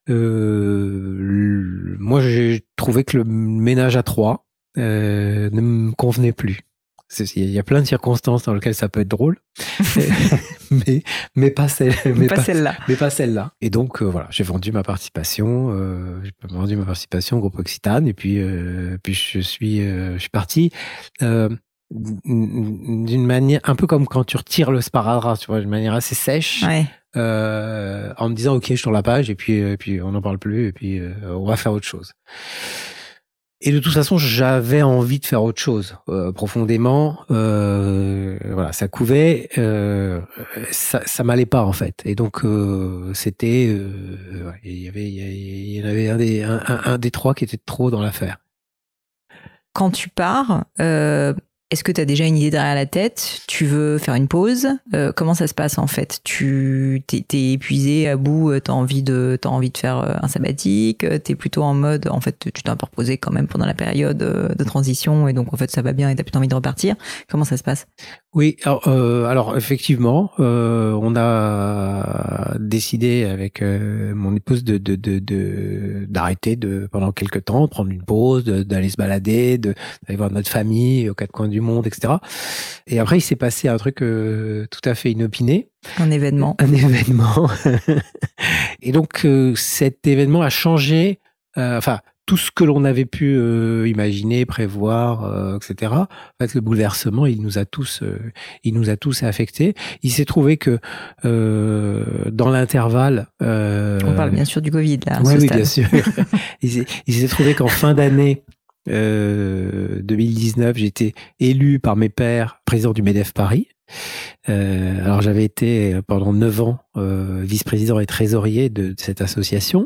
euh, moi j'ai trouvé que le ménage à trois euh, ne me convenait plus. Il y a plein de circonstances dans lesquelles ça peut être drôle, mais, mais pas, celle, mais pas, pas celle-là. Mais pas celle-là. Et donc, euh, voilà, j'ai vendu ma participation, euh, j'ai vendu ma participation au groupe Occitane, et puis, euh, puis je suis, euh, je suis parti, euh, d'une manière, un peu comme quand tu retires le sparadrap, tu vois, d'une manière assez sèche, ouais. euh, en me disant, OK, je tourne la page, et puis, et puis on n'en parle plus, et puis euh, on va faire autre chose. Et de toute façon, j'avais envie de faire autre chose euh, profondément. Euh, voilà, ça couvait, euh, ça, ça m'allait pas en fait. Et donc euh, c'était, euh, ouais, il y avait, il y avait un des, un, un, un des trois qui était trop dans l'affaire. Quand tu pars, euh, est-ce que tu as déjà une idée derrière la tête? Tu veux faire une pause? euh, Comment ça se passe en fait? Tu t'es, t'es épuisé, à bout, t'as envie de, t'as envie de faire un sabbatique? T'es plutôt en mode, en fait, tu t'es un peu reposé quand même pendant la période de transition et donc en fait ça va bien et t'as plutôt envie de repartir. Comment ça se passe? Oui, alors, euh, alors effectivement, euh, on a décidé avec euh, mon épouse de, de, de, de d'arrêter de pendant quelques temps, de prendre une pause, de, d'aller se balader, de, d'aller voir notre famille aux quatre coins du monde, et cetera. Et après, il s'est passé un truc euh, tout à fait inopiné. Un événement. Un événement. Et donc, euh, cet événement a changé, euh, enfin, tout ce que l'on avait pu euh, imaginer, prévoir, euh, et cetera. En fait, le bouleversement, il nous a tous, euh, il nous a tous affectés. Il s'est trouvé que euh, dans l'intervalle, euh, on parle bien sûr du Covid là. Oui, oui, bien sûr. il, s'est, il s'est trouvé qu'en fin d'année euh, deux mille dix-neuf, j'ai été élu par mes pairs président du MEDEF Paris. Euh, alors j'avais été pendant neuf ans euh, vice-président et trésorier de, de cette association.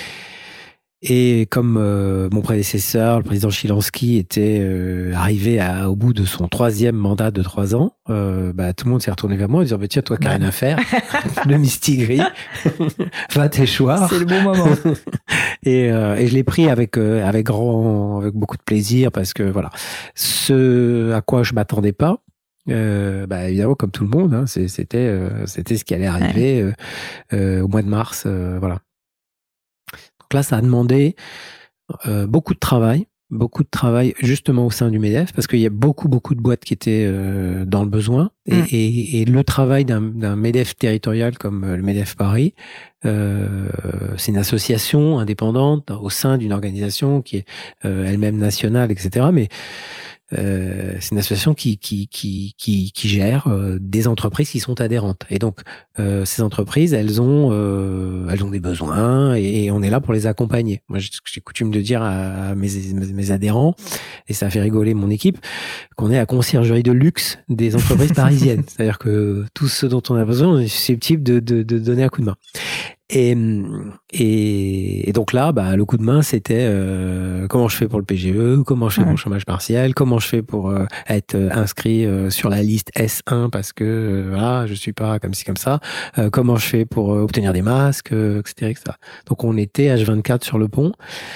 Et comme euh, mon prédécesseur, le président Chilansky, était euh, arrivé à, au bout de son troisième mandat de trois ans, euh, bah, tout le monde s'est retourné vers moi en disant bah, « Tiens, toi qui n'as rien à faire, le mistigris, va t'échoir. » C'est le bon moment. et, euh, et je l'ai pris avec, euh, avec, grand, avec beaucoup de plaisir parce que voilà, ce à quoi je m'attendais pas, Euh, bah évidemment comme tout le monde, hein, c'est, c'était euh, c'était ce qui allait arriver ouais. euh, euh, au mois de mars, euh, voilà. Donc là, ça a demandé euh, beaucoup de travail, beaucoup de travail justement au sein du MEDEF parce qu'il y a beaucoup beaucoup de boîtes qui étaient euh, dans le besoin et, mmh. et, et le travail d'un, d'un MEDEF territorial comme le MEDEF Paris, euh, c'est une association indépendante au sein d'une organisation qui est euh, elle-même nationale, et cetera. Mais Euh, c'est une association qui qui qui qui, qui gère euh, des entreprises qui sont adhérentes et donc euh, ces entreprises elles ont euh, elles ont des besoins et, et on est là pour les accompagner. Moi j'ai, j'ai coutume de dire à mes mes adhérents et ça fait rigoler mon équipe qu'on est la conciergerie de luxe des entreprises parisiennes. C'est-à-dire que tout ce dont on a besoin on est susceptible de de, de donner un coup de main. Et, et, et donc là, bah, le coup de main, c'était euh, comment je fais pour le P G E, comment je fais ouais. pour le chômage partiel, comment je fais pour euh, être inscrit euh, sur la liste S un parce que euh, voilà, je suis pas comme ci comme ça, euh, comment je fais pour euh, obtenir des masques, euh, et cetera, et cetera. Donc on était H vingt-quatre sur le pont.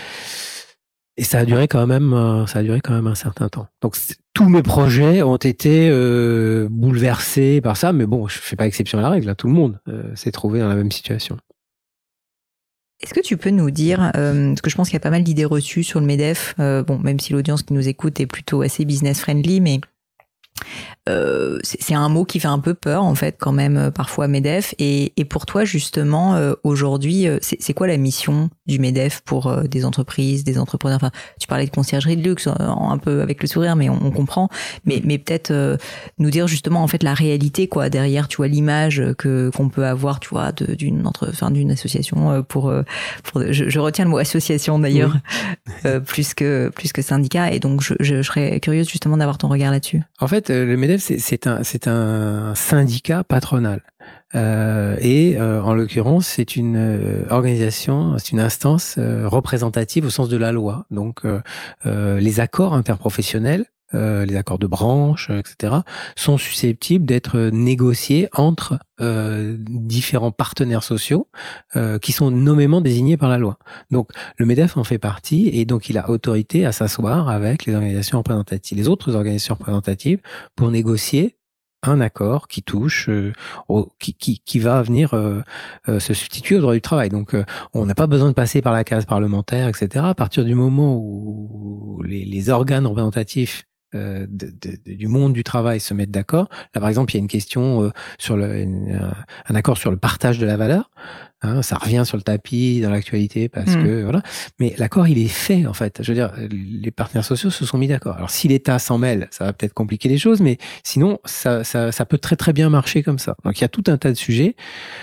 Et ça a duré quand même, euh, ça a duré quand même un certain temps. Donc tous mes projets ont été euh, bouleversés par ça, mais bon, je fais pas exception à la règle. Là, tout le monde euh, s'est trouvé dans la même situation. Est-ce que tu peux nous dire, euh, parce que je pense qu'il y a pas mal d'idées reçues sur le MEDEF, euh, bon, même si l'audience qui nous écoute est plutôt assez business friendly, mais euh, c'est, c'est un mot qui fait un peu peur en fait quand même euh, parfois MEDEF. Et, et pour toi justement euh, aujourd'hui, euh, c'est, c'est quoi la mission du MEDEF pour euh, des entreprises, des entrepreneurs? Enfin, tu parlais de conciergerie de luxe, euh, un peu avec le sourire, mais on, on comprend. Mais, mais peut-être euh, nous dire justement en fait la réalité quoi derrière, tu vois, l'image que qu'on peut avoir, tu vois, de, d'une entre, enfin d'une association euh, pour, euh, pour je, je retiens le mot association d'ailleurs oui. euh, plus que plus que syndicat. Et donc je, je, je serais curieuse justement d'avoir ton regard là-dessus. En fait, le MEDEF c'est, c'est un c'est un syndicat patronal. Euh, et euh, en l'occurrence, c'est une euh, organisation, c'est une instance euh, représentative au sens de la loi. Donc, euh, euh, les accords interprofessionnels, euh, les accords de branche, et cetera, sont susceptibles d'être négociés entre euh, différents partenaires sociaux euh, qui sont nommément désignés par la loi. Donc, le MEDEF en fait partie et donc il a autorité à s'asseoir avec les organisations représentatives, les autres organisations représentatives pour négocier un accord qui touche, euh, au, qui, qui, qui va venir euh, euh, se substituer au droit du travail. Donc, euh, on n'a pas besoin de passer par la case parlementaire, et cetera. À partir du moment où les, les organes représentatifs euh, de, de, du monde du travail se mettent d'accord, là, par exemple, il y a une question euh, sur le, une, un accord sur le partage de la valeur. Hein, ça revient sur le tapis dans l'actualité parce mmh. que voilà. Mais l'accord, il est fait en fait. Je veux dire, les partenaires sociaux se sont mis d'accord. Alors si l'État s'en mêle, ça va peut-être compliquer les choses, mais sinon, ça, ça, ça peut très très bien marcher comme ça. Donc il y a tout un tas de sujets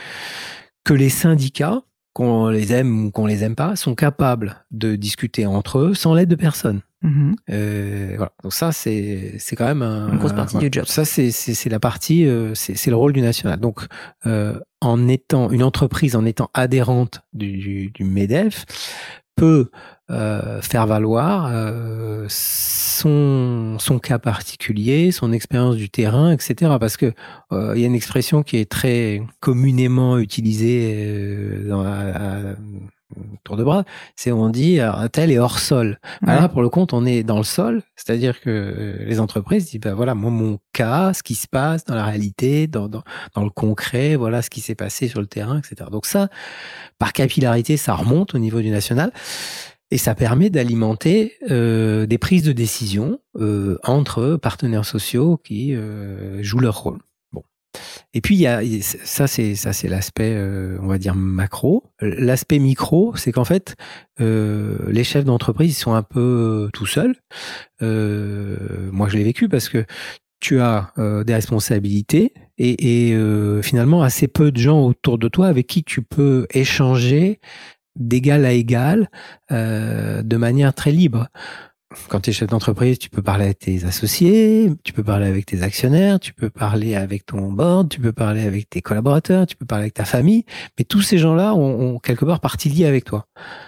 que les syndicats, qu'on les aime ou qu'on les aime pas, sont capables de discuter entre eux sans l'aide de personne. Mmh. Euh, voilà. Donc ça, c'est c'est quand même un, une grosse partie un, du job. Ça, c'est c'est c'est la partie, euh, c'est c'est le rôle du national. Donc euh, en étant une entreprise, en étant adhérente du du, du MEDEF, peut euh, faire valoir euh, son son cas particulier, son expérience du terrain, et cetera. Parce que euh, il y a une expression qui est très communément utilisée euh, dans la, à, tour de bras, c'est on dit un tel est hors sol. Ouais. Alors là, pour le compte, on est dans le sol, c'est-à-dire que les entreprises disent, ben voilà, moi, mon cas, ce qui se passe dans la réalité, dans, dans, dans le concret, voilà ce qui s'est passé sur le terrain, et cetera. Donc ça, par capillarité, ça remonte au niveau du national et ça permet d'alimenter euh, des prises de décision euh, entre partenaires sociaux qui euh, jouent leur rôle. Et puis il y a ça c'est ça c'est l'aspect euh, on va dire macro. L'aspect micro, c'est qu'en fait euh, les chefs d'entreprise ils sont un peu tout seuls. Euh, moi je l'ai vécu parce que tu as euh, des responsabilités et, et euh, finalement assez peu de gens autour de toi avec qui tu peux échanger d'égal à égal euh, de manière très libre. Quand tu es chef d'entreprise, tu peux parler avec tes associés, tu peux parler avec tes actionnaires, tu peux parler avec ton board, tu peux parler avec tes collaborateurs, tu peux parler avec ta famille, mais tous ces gens-là ont, ont quelque part partie liée avec toi.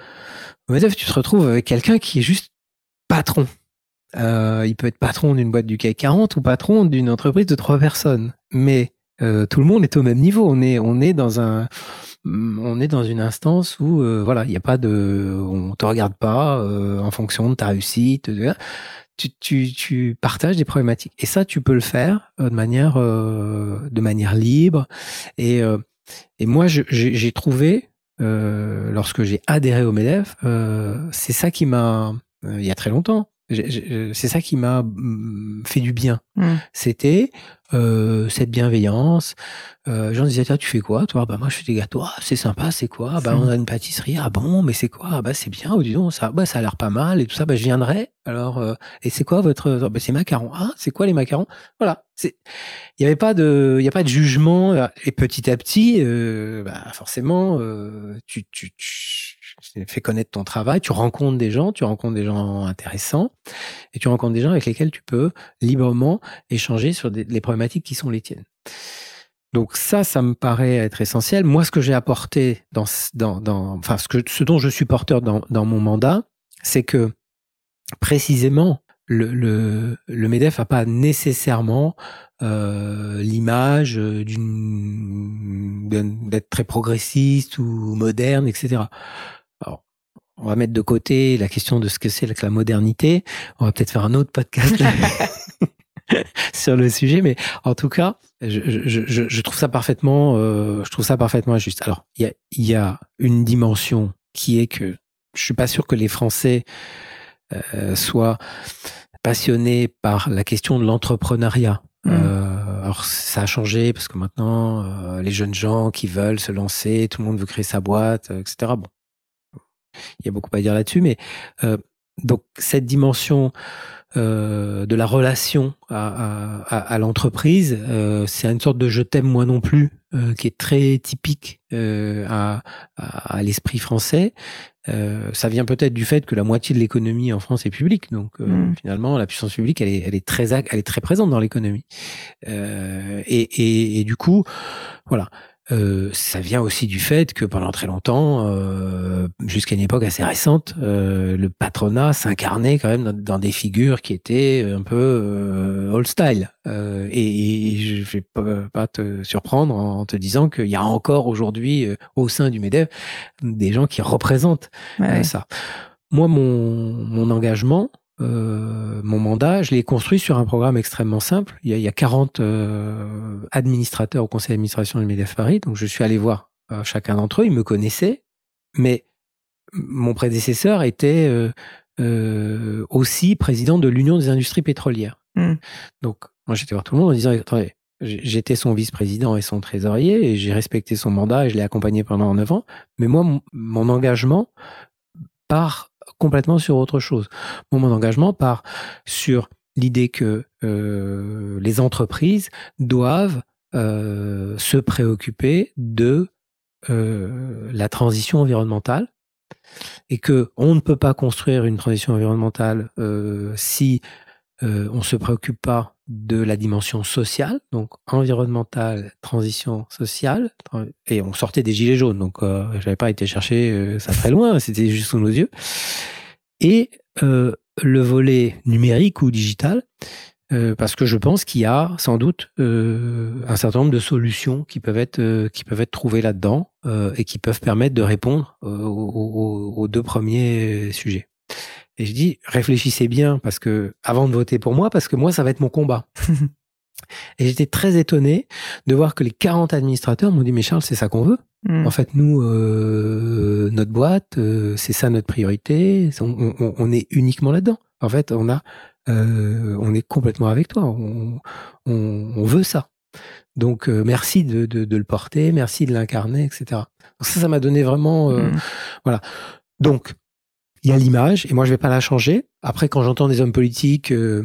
Au MEDEF, tu te retrouves avec quelqu'un qui est juste patron. Euh, il peut être patron d'une boîte du C A C quarante ou patron d'une entreprise de trois personnes, mais euh, tout le monde est au même niveau. On est, on est dans un... on est dans une instance où euh, voilà, il n'y a pas de, on te regarde pas euh, en fonction de ta réussite. Tu, tu, tu partages des problématiques et ça, tu peux le faire euh, de manière, euh, de manière libre. Et, euh, et moi, je, j'ai, j'ai trouvé euh, lorsque j'ai adhéré au MEDEF, euh, c'est ça qui m'a, euh, il y a très longtemps, j'ai, j'ai, c'est ça qui m'a fait du bien. Mmh. C'était euh, cette bienveillance. Euh, les gens disaient, tu fais quoi, toi? Bah, moi, je fais des gâteaux. Ah, c'est sympa, c'est quoi? Bah, on a une pâtisserie. Ah bon, mais c'est quoi? Ah, bah, c'est bien. Oh, dis donc, ça, bah, ça a l'air pas mal et tout ça. Bah, je viendrai. Alors, euh, et c'est quoi votre, bah, c'est macarons. Ah, c'est quoi les macarons? Voilà. C'est, il y avait pas de, il y a pas de jugement. Et petit à petit, euh, bah, forcément, euh, tu, tu, tu, tu fais connaître ton travail. Tu rencontres des gens, tu rencontres des gens intéressants et tu rencontres des gens avec lesquels tu peux librement échanger sur des, les problématiques qui sont les tiennes. Donc ça, ça me paraît être essentiel. Moi, ce que j'ai apporté dans, dans, dans, enfin, ce que, ce dont je suis porteur dans, dans mon mandat, c'est que précisément le, le, le MEDEF n'a pas nécessairement euh, l'image d'une, d'être très progressiste ou moderne, et cetera. Alors, on va mettre de côté la question de ce que c'est que la modernité. On va peut-être faire un autre podcast sur le sujet, mais en tout cas, je, je, je, je trouve ça parfaitement, euh, je trouve ça parfaitement juste. Alors, il y a, il y a une dimension qui est que je suis pas sûr que les Français euh, soient passionnés par la question de l'entrepreneuriat Mmh. Euh, alors ça a changé parce que maintenant euh, les jeunes gens qui veulent se lancer, tout le monde veut créer sa boîte, et cetera. Bon, il y a beaucoup à dire là-dessus, mais euh, donc cette dimension euh, de la relation à, à, à l'entreprise, euh, c'est une sorte de je t'aime moi non plus euh, qui est très typique euh, à, à, à l'esprit français. Euh, ça vient peut-être du fait que la moitié de l'économie en France est publique, donc euh, mmh. finalement la puissance publique elle est, elle est très, elle est très présente dans l'économie. Euh, et, et, et du coup, voilà. Euh, ça vient aussi du fait que pendant très longtemps, euh, jusqu'à une époque assez récente, euh, le patronat s'incarnait quand même dans, dans des figures qui étaient un peu euh, old style. Euh, et, et je vais pas, pas te surprendre en te disant qu'il y a encore aujourd'hui euh, au sein du MEDEF des gens qui représentent ouais, euh, ouais. ça. Moi, mon, mon engagement, Euh, mon mandat, je l'ai construit sur un programme extrêmement simple. Il y a, il y a quarante euh, administrateurs au conseil d'administration du MEDEF Paris, donc je suis allé voir euh, chacun d'entre eux, ils me connaissaient, mais mon prédécesseur était euh, euh, aussi président de l'Union des industries pétrolières. Mmh. Donc, moi, j'étais voir tout le monde en disant, attendez, j'étais son vice-président et son trésorier, et j'ai respecté son mandat et je l'ai accompagné pendant neuf ans, mais moi, mon, mon engagement part complètement sur autre chose. Bon, mon engagement part sur l'idée que euh, les entreprises doivent euh, se préoccuper de euh, la transition environnementale et que on ne peut pas construire une transition environnementale euh, si euh, on se préoccupe pas de la dimension sociale, donc environnementale, transition sociale, et on sortait des gilets jaunes, donc euh, j'avais pas été chercher euh, ça très loin, c'était juste sous nos yeux. Et euh, le volet numérique ou digital, euh, parce que je pense qu'il y a sans doute euh, un certain nombre de solutions qui peuvent être euh, qui peuvent être trouvées là-dedans euh, et qui peuvent permettre de répondre euh, aux, aux deux premiers sujets. Et je dis, réfléchissez bien parce que avant de voter pour moi, parce que moi, ça va être mon combat. Et j'étais très étonné de voir que les quarante administrateurs m'ont dit, mais Charles, c'est ça qu'on veut. Mmh. En fait, nous, euh, notre boîte, euh, c'est ça notre priorité. On, on, on est uniquement là-dedans. En fait, on a, euh, on est complètement avec toi. On, on, on veut ça. Donc, euh, merci de, de, de le porter, merci de l'incarner, et cetera. Donc ça, ça m'a donné vraiment, euh, mmh. voilà. Donc, il y a l'image, et moi, je vais pas la changer. Après, quand j'entends des hommes politiques euh,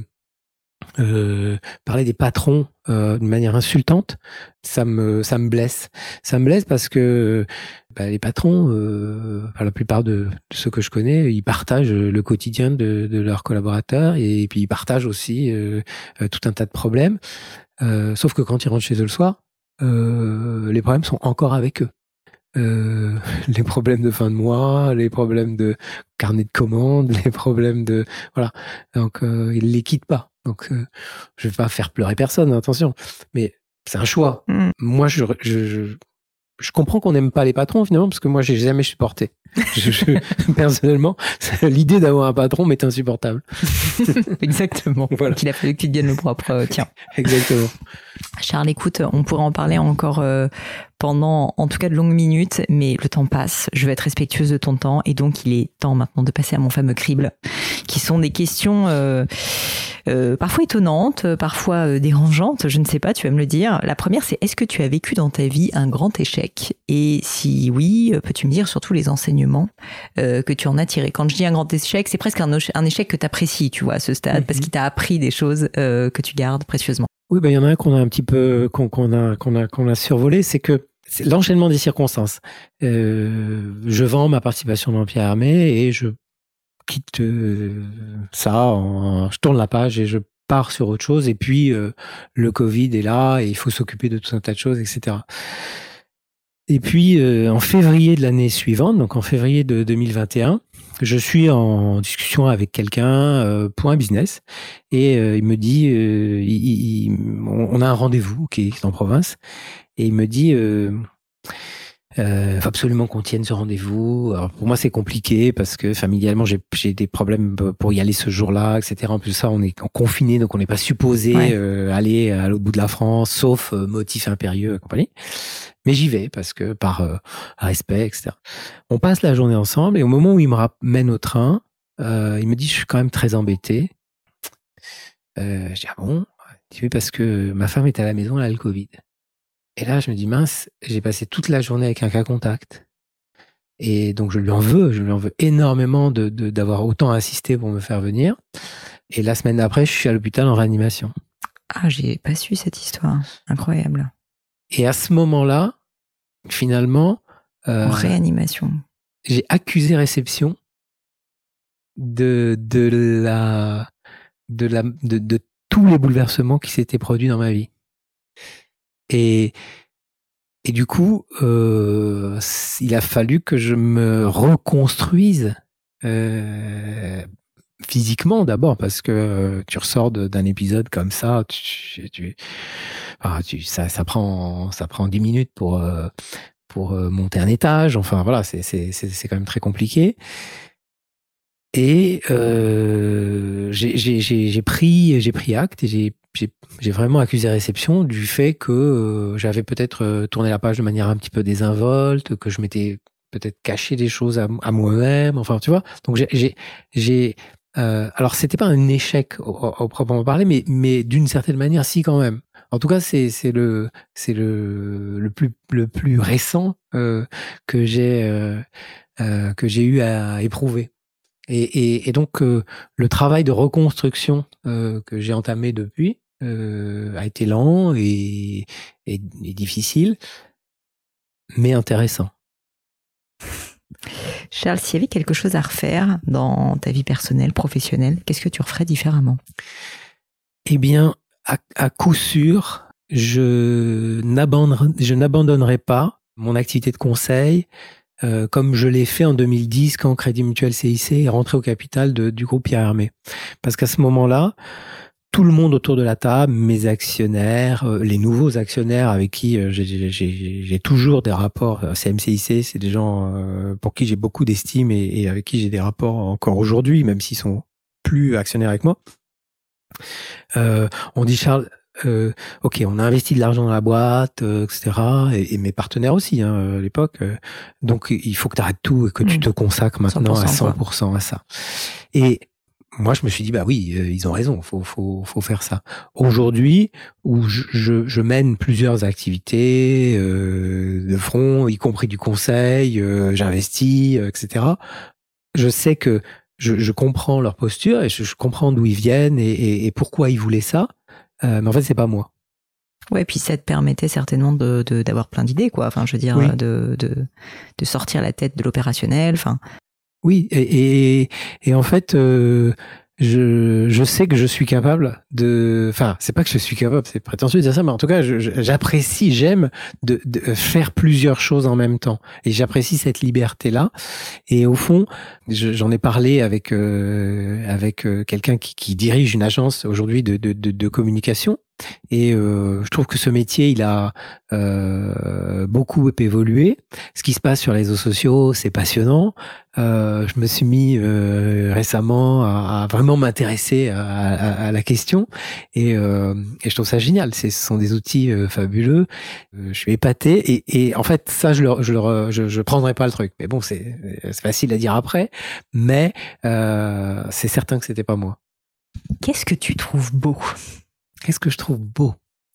euh, parler des patrons euh, d'une manière insultante, ça me ça me blesse. Ça me blesse parce que bah, les patrons, euh, enfin, la plupart de, de ceux que je connais, ils partagent le quotidien de, de leurs collaborateurs, et, et puis ils partagent aussi euh, tout un tas de problèmes. Euh, sauf que quand ils rentrent chez eux le soir, euh, les problèmes sont encore avec eux. Euh, les problèmes de fin de mois, les problèmes de carnet de commandes, les problèmes de voilà. Donc euh, ils les quittent pas. Donc euh, je vais pas faire pleurer personne, attention. Mais c'est un choix. Mmh. Moi, je, je, je je comprends qu'on n'aime pas les patrons finalement parce que moi, j'ai jamais supporté. Je, je, personnellement, l'idée d'avoir un patron m'est insupportable. Exactement. Voilà. Qu'il a fallu que tu deviennes le propre euh, tien. Exactement. Charles, écoute, on pourrait en parler encore euh, pendant, en tout cas, de longues minutes, mais le temps passe. Je veux être respectueuse de ton temps, et donc il est temps maintenant de passer à mon fameux crible, qui sont des questions euh, euh, parfois étonnantes, parfois euh, dérangeantes. Je ne sais pas, tu vas me le dire. La première, c'est est-ce que tu as vécu dans ta vie un grand échec ? Et si oui, peux-tu me dire surtout les enseignements euh, que tu en as tirés ? Quand je dis un grand échec, c'est presque un, un échec que tu apprécies, tu vois, à ce stade, mm-hmm. parce qu'il t'a appris des choses euh, que tu gardes précieusement. Oui, ben il y en a un qu'on a un petit peu qu'on, qu'on a qu'on a qu'on a survolé, c'est que c'est l'enchaînement des circonstances. Euh, je vends ma participation dans Pierre Hermé et je quitte euh, ça, en, je tourne la page et je pars sur autre chose. Et puis euh, le Covid est là et il faut s'occuper de tout un tas de choses, et cetera. Et puis euh, en février de l'année suivante, donc en février de deux mille vingt et un, je suis en discussion avec quelqu'un euh, pour un business et euh, il me dit, euh, il, il, on a un rendez-vous qui est en province et il me dit, euh, euh, faut absolument qu'on tienne ce rendez-vous. Alors pour moi c'est compliqué parce que familialement j'ai, j'ai des problèmes pour y aller ce jour-là, et cetera. En plus ça, on est confiné donc on n'est pas supposé ouais. euh, aller à l'autre bout de la France, sauf euh, motif impérieux et compagnie. Mais j'y vais parce que par euh, respect, et cetera. On passe la journée ensemble et au moment où il me ramène au train, euh, il me dit je suis quand même très embêté. Euh, je dis ah bon. Il dit oui, parce que ma femme est à la maison, elle a le Covid. Et là, je me dis, mince, j'ai passé toute la journée avec un cas contact. Et donc, je lui en veux, je lui en veux énormément de, de, d'avoir autant insisté pour me faire venir. Et la semaine d'après, je suis à l'hôpital en réanimation. Ah, j'ai pas su cette histoire. Incroyable. Et à ce moment-là, finalement... Euh, en réanimation. J'ai accusé réception de, de, la, de, la, de, de tous les bouleversements qui s'étaient produits dans ma vie. Et... Et du coup, euh, il a fallu que je me reconstruise euh, physiquement d'abord, parce que euh, tu ressors de, d'un épisode comme ça, tu, tu, ah, tu, ça, ça prend, ça prend dix minutes pour euh, pour euh, monter un étage. Enfin voilà, c'est c'est c'est, c'est quand même très compliqué. Et euh, j'ai, j'ai, j'ai, j'ai pris j'ai pris acte et j'ai J'ai, j'ai vraiment accusé réception du fait que euh, j'avais peut-être euh, tourné la page de manière un petit peu désinvolte, que je m'étais peut-être caché des choses à, à moi-même. Enfin, tu vois. Donc j'ai, j'ai, j'ai euh, alors c'était pas un échec au, au proprement parler, mais mais d'une certaine manière, si quand même. En tout cas, c'est c'est le c'est le le plus le plus récent euh, que j'ai euh, euh, que j'ai eu à éprouver. Et, et, et donc, euh, le travail de reconstruction euh, que j'ai entamé depuis euh, a été lent et, et, et difficile, mais intéressant. Charles, s'il y avait quelque chose à refaire dans ta vie personnelle, professionnelle, qu'est-ce que tu referais différemment ? Eh bien, à, à coup sûr, je n'abandonnerai, je n'abandonnerai pas mon activité de conseil, Euh, comme je l'ai fait en deux mille dix quand Crédit Mutuel C I C est rentré au capital de, du groupe Pierre Hermé. Parce qu'à ce moment-là, tout le monde autour de la table, mes actionnaires, euh, les nouveaux actionnaires avec qui euh, j'ai, j'ai, j'ai toujours des rapports, C M C I C, c'est des gens euh, pour qui j'ai beaucoup d'estime et, et avec qui j'ai des rapports encore aujourd'hui, même s'ils sont plus actionnaires avec moi. Euh, on dit, Charles, Euh, ok, on a investi de l'argent dans la boîte, euh, et cetera. Et, et mes partenaires aussi, hein, à l'époque. Euh, donc, il faut que tu arrêtes tout et que mmh. tu te consacres maintenant cent pour cent, à cent pour cent quoi. À ça. Et moi, je me suis dit, bah oui, euh, ils ont raison, faut, faut, faut faire ça. Aujourd'hui, où je, je, je mène plusieurs activités euh, de front, y compris du conseil, euh, j'investis, euh, et cetera. Je sais que je, je comprends leur posture et je, je comprends d'où ils viennent et, et, et pourquoi ils voulaient ça. Euh, mais en fait, c'est pas moi. Ouais, puis ça te permettait certainement de, de, d'avoir plein d'idées, quoi. Enfin, je veux dire, oui. de, de, de sortir la tête de l'opérationnel. Enfin. Oui, et, et, et en fait, euh, je, je sais que je suis capable de... Enfin, c'est pas que je suis capable, c'est prétentieux de dire ça, mais en tout cas, je, j'apprécie, j'aime de, de faire plusieurs choses en même temps. Et j'apprécie cette liberté-là. Et au fond, je, j'en ai parlé avec euh, avec euh, quelqu'un qui, qui dirige une agence aujourd'hui de, de, de, de communication. Et euh, je trouve que ce métier, il a euh, beaucoup évolué. Ce qui se passe sur les réseaux sociaux, c'est passionnant. Euh, je me suis mis euh, récemment à, à vraiment m'intéresser à, à, à la question et, euh, et je trouve ça génial. C'est, ce sont des outils euh, fabuleux. Euh, je suis épaté et, et en fait, ça, je le, je le, je, je prendrai pas le truc. Mais bon, c'est, c'est facile à dire après. Mais euh, c'est certain que c'était pas moi. Qu'est-ce que tu trouves beau ? Qu'est-ce que je trouve beau ?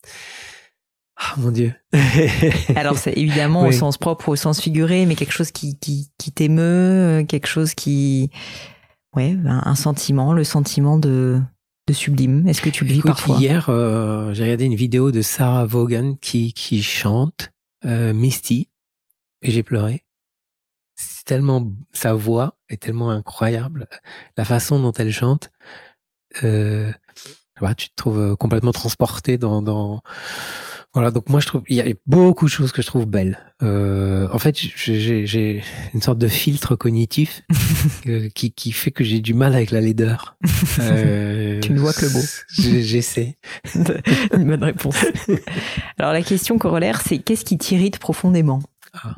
Ah, mon Dieu. Alors, c'est évidemment oui. Au sens propre ou au sens figuré, mais quelque chose qui, qui, qui t'émeut, quelque chose qui... Ouais, un sentiment, le sentiment de, de sublime. Est-ce que tu le vis Écoute, parfois ? Hier, euh, j'ai regardé une vidéo de Sarah Vaughan qui, qui chante euh, Misty, et j'ai pleuré. C'est tellement... Sa voix est tellement incroyable. La façon dont elle chante... Euh, Ouais, tu te trouves complètement transporté dans, dans... Voilà, donc moi je trouve il y a beaucoup de choses que je trouve belles. Euh, en fait, j'ai, j'ai une sorte de filtre cognitif euh, qui, qui fait que j'ai du mal avec la laideur. Euh, tu ne vois que le beau. J'essaie. Une bonne réponse. Alors la question corollaire, c'est qu'est-ce qui t'irrite profondément ? ah.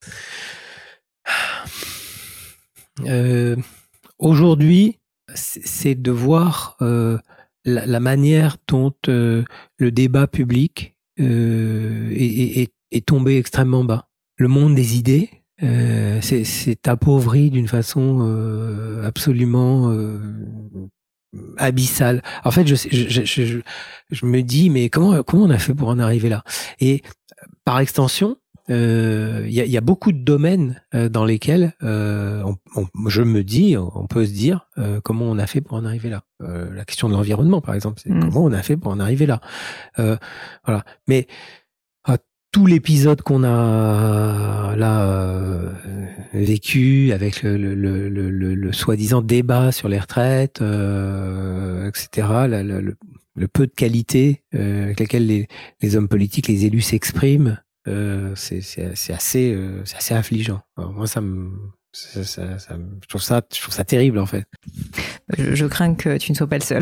euh, Aujourd'hui, c'est de voir... Euh, La, la manière dont euh, le débat public euh, est, est, est tombé extrêmement bas. Le monde des idées euh, c'est, c'est appauvri d'une façon euh, absolument euh, abyssal. En fait, je, je, je, je, je me dis, mais comment, comment on a fait pour en arriver là? Et par extension, il euh, y, a, y a beaucoup de domaines euh, dans lesquels euh, on, on, je me dis, on peut se dire euh, comment on a fait pour en arriver là. Euh, la question de l'environnement, par exemple, c'est mmh. comment on a fait pour en arriver là. Euh, voilà. Mais euh, tout l'épisode qu'on a là euh, vécu avec le, le, le, le, le, le soi-disant débat sur les retraites, euh, et cetera, la, la, le, le peu de qualité euh, avec laquelle les, les hommes politiques, les élus s'expriment, euh, c'est, c'est, c'est, assez, euh, c'est assez affligeant. Alors moi, ça me... Ça, ça, ça, je trouve ça, je trouve ça terrible en fait. Je, je crains que tu ne sois pas le seul.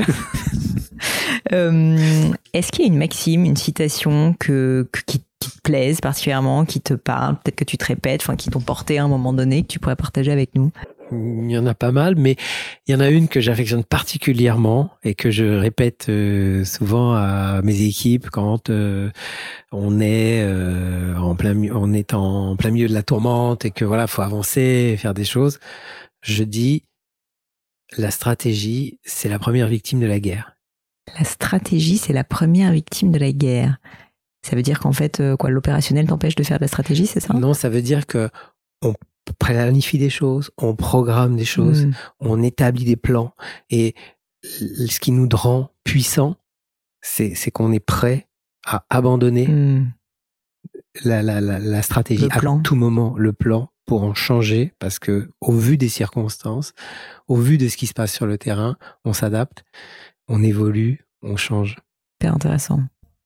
euh, est-ce qu'il y a une maxime, une citation que, que, qui, qui te plaise particulièrement, qui te parle, peut-être que tu te répètes, enfin qui t'ont porté à un moment donné, que tu pourrais partager avec nous? Il y en a pas mal, mais il y en a une que j'affectionne particulièrement et que je répète euh, souvent à mes équipes quand euh, on est euh, en plein, on est en plein milieu de la tourmente et que voilà, faut avancer, faire des choses. Je dis, la stratégie, c'est la première victime de la guerre. La stratégie, c'est la première victime de la guerre. Ça veut dire qu'en fait, euh, quoi, l'opérationnel t'empêche de faire de la stratégie, c'est ça? Non, ça veut dire que on planifie des choses, on programme des choses, mmh. on établit des plans. Et ce qui nous rend puissants, c'est, c'est qu'on est prêt à abandonner mmh. la, la, la, la stratégie à tout moment, le plan, pour en changer, parce que au vu des circonstances, au vu de ce qui se passe sur le terrain, on s'adapte, on évolue, on change. Super intéressant.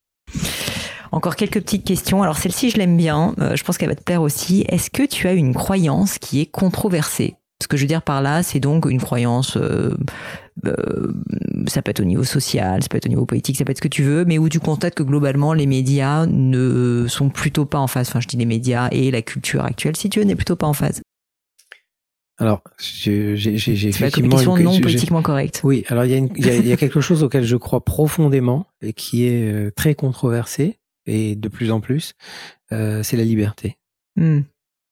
Encore quelques petites questions. Alors celle-ci, je l'aime bien. Euh, je pense qu'elle va te plaire aussi. Est-ce que tu as une croyance qui est controversée? Ce que je veux dire par là, c'est donc une croyance, euh, euh, ça peut être au niveau social, ça peut être au niveau politique, ça peut être ce que tu veux, mais où tu constates que globalement, les médias ne sont plutôt pas en phase. Enfin, je dis les médias et la culture actuelle, si tu veux, n'est plutôt pas en phase. Alors, j'ai, j'ai, j'ai c'est effectivement... C'est la une, non j'ai, politiquement correcte. Oui, alors il y a, une, il y a, il y a quelque chose auquel je crois profondément et qui est euh, très controversé, et de plus en plus, euh, c'est la liberté. Mm.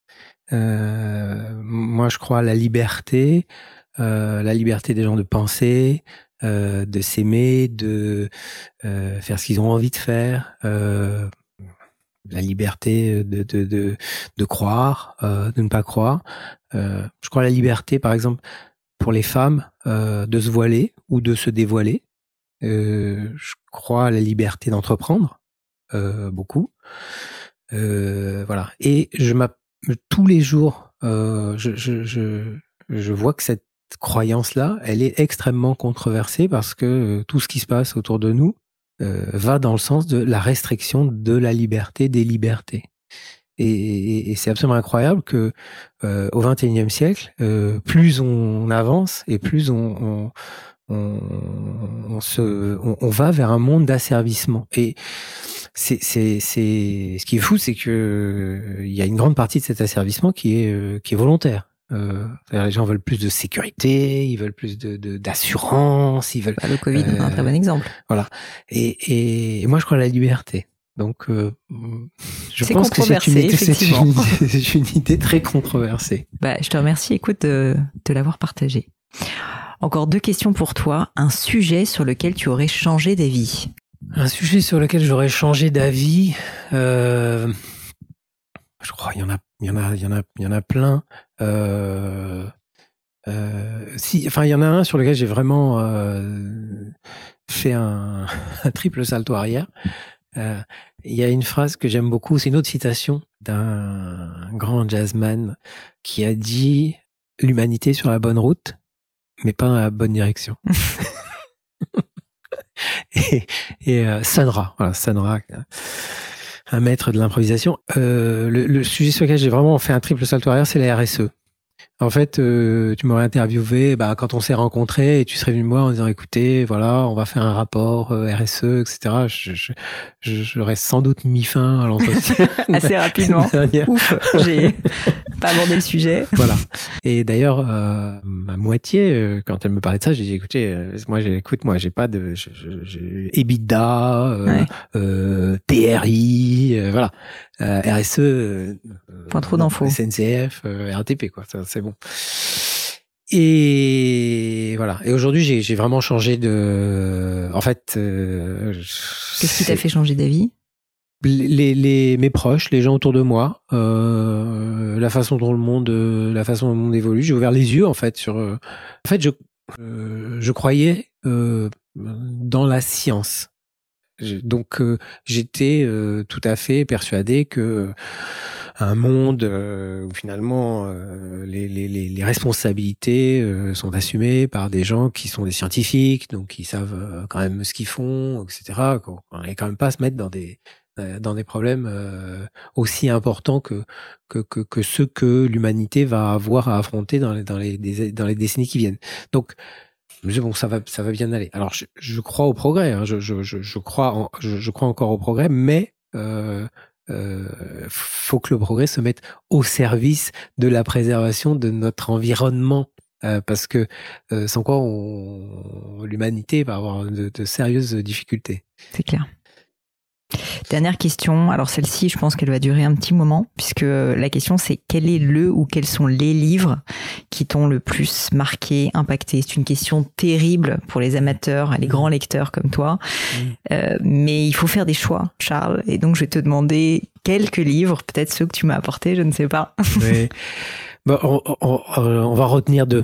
Euh, moi, je crois à la liberté, euh, la liberté des gens de penser, euh, de s'aimer, de euh, faire ce qu'ils ont envie de faire, euh, la liberté de, de, de, de croire, euh, de ne pas croire. Euh, je crois à la liberté, par exemple, pour les femmes, euh, de se voiler ou de se dévoiler. Euh, je crois à la liberté d'entreprendre, euh, beaucoup. Euh, voilà. Et je m'app- tous les jours, euh, je, je, je, je vois que cette croyance-là, elle est extrêmement controversée parce que euh, tout ce qui se passe autour de nous euh, va dans le sens de la restriction de la liberté, des libertés. Et, et, et c'est absolument incroyable que euh, au vingt et unième siècle, euh, plus on avance et plus on, on, on, on, se, on, on va vers un monde d'asservissement. Et c'est, c'est, c'est, ce qui est fou, c'est que il y a une grande partie de cet asservissement qui est, euh, qui est volontaire. Euh, c'est-à-dire les gens veulent plus de sécurité, ils veulent plus de, de d'assurance, ils veulent. Bah, le Covid est euh, un très bon exemple. Voilà. Et, et, et moi, je crois à la liberté. Donc, euh, je c'est pense que c'est une, idée, c'est, une, c'est une idée très controversée. Bah, je te remercie, écoute, de, de l'avoir partagé. Encore deux questions pour toi. Un sujet sur lequel tu aurais changé d'avis. Un sujet sur lequel j'aurais changé d'avis, euh, je crois, il y en a, il y en a, il y en a, il y en a plein. Euh, euh, si, enfin, il y en a un sur lequel j'ai vraiment euh, fait un, un triple salto arrière. Euh, il y a une phrase que j'aime beaucoup, c'est une autre citation d'un grand jazzman qui a dit « L'humanité est sur la bonne route, mais pas dans la bonne direction ». Et, et euh, Sun Ra, voilà, Sun Ra, un maître de l'improvisation. Euh, le, le sujet sur lequel j'ai vraiment fait un triple salto arrière, c'est la R S E. En fait, euh, tu m'aurais interviewé bah, quand on s'est rencontrés et tu serais venu me voir en disant écoutez, voilà, on va faire un rapport euh, R S E, et cetera. Je, je, je, j'aurais sans doute mis fin à l'entretien. Assez rapidement. Ouf, j'ai pas abordé le sujet. Voilà. Et d'ailleurs, euh, ma moitié, euh, quand elle me parlait de ça, j'ai dit écoutez, euh, moi, j'ai, écoute, moi, j'ai pas de je, je, je, EBITDA, euh, ouais. euh, T R I, euh, voilà. Euh, R S E, euh, pas trop d'infos. S N C F, euh, R A T P, quoi. Ça, c'est bon. Et voilà. Et aujourd'hui, j'ai, j'ai vraiment changé de. En fait. Euh, Qu'est-ce qui t'a fait changer d'avis ? Les, les, mes proches, les gens autour de moi, euh, la façon dont le monde, la façon dont le monde évolue. J'ai ouvert les yeux en fait sur. Euh, en fait, je, euh, je croyais euh, dans la science. Je, donc, euh, j'étais euh, tout à fait persuadé que un monde euh, où finalement euh, les, les, les responsabilités euh, sont assumées par des gens qui sont des scientifiques, donc qui savent euh, quand même ce qu'ils font, et cetera. On n'est quand même pas à se mettre dans des dans des problèmes euh, aussi importants que, que que que ceux que l'humanité va avoir à affronter dans les dans les dans les décennies qui viennent. Donc je me dis, bon, ça va ça va bien aller. Alors je, je crois au progrès, hein, je, je je je crois en, je, je crois encore au progrès, mais euh, euh, faut que le progrès se mette au service de la préservation de notre environnement. Euh, parce que euh, sans quoi on, l'humanité va avoir de, de sérieuses difficultés. C'est clair. Dernière question, alors celle-ci je pense qu'elle va durer un petit moment puisque la question c'est quel est le ou quels sont les livres qui t'ont le plus marqué, impacté. C'est une question terrible pour les amateurs, les grands lecteurs comme toi, mmh. euh, mais il faut faire des choix, Charles, et donc je vais te demander quelques livres, peut-être ceux que tu m'as apportés, je ne sais pas. Oui. Bon, on, on, on va retenir deux.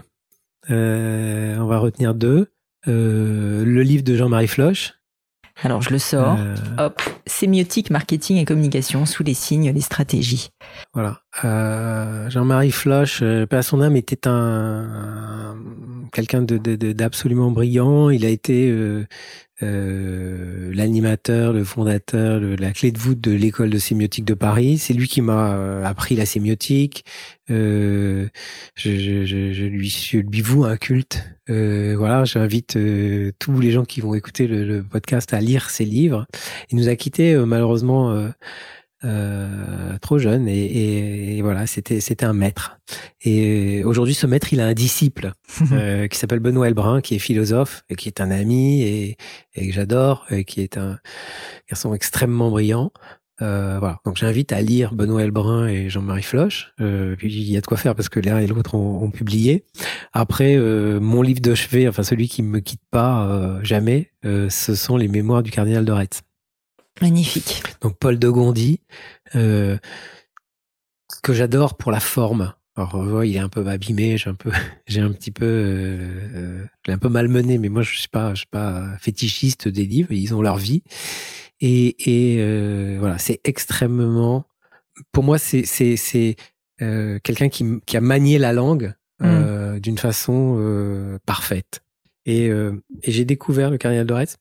Euh, on va retenir deux. Euh, le livre de Jean-Marie Floch. Alors, je le sors. Euh... Hop. Sémiotique, marketing et communication sous les signes, les stratégies. Voilà. Euh, Jean-Marie Floch, euh, paix à son âme, était un, un quelqu'un de, de, de, d'absolument brillant. Il a été euh, euh, l'animateur, le fondateur, le, la clé de voûte de l'école de sémiotique de Paris. C'est lui qui m'a euh, appris la sémiotique. Euh, je, je, je, je, lui, je lui voue un culte. Euh, voilà, j'invite euh, tous les gens qui vont écouter le, le podcast à lire ses livres. Il nous a quittés euh, malheureusement euh, euh, trop jeune et, et, et voilà, c'était c'était un maître. Et aujourd'hui, ce maître, il a un disciple euh, qui s'appelle Benoît Elbrun, qui est philosophe et qui est un ami et, et que j'adore, et qui est un garçon extrêmement brillant. Euh, voilà. Donc j'invite à lire Benoît Elbrun et Jean-Marie Floch. Euh, puis il y a de quoi faire parce que l'un et l'autre ont, ont publié. Après, euh, mon livre de chevet, enfin celui qui me quitte pas euh, jamais, euh, ce sont les Mémoires du cardinal de Retz. Magnifique. Donc Paul de Gondi, euh, que j'adore pour la forme. Alors ouais, il est un peu abîmé, j'ai un peu, j'ai un petit peu, euh, euh, je l'ai un peu malmené, mais moi je suis pas, je suis pas fétichiste des livres. Ils ont leur vie. Et, et euh, voilà, c'est extrêmement. Pour moi, c'est c'est c'est euh, quelqu'un qui qui a manié la langue euh, mmh. d'une façon euh, parfaite. Et euh, et j'ai découvert le cardinal de Retz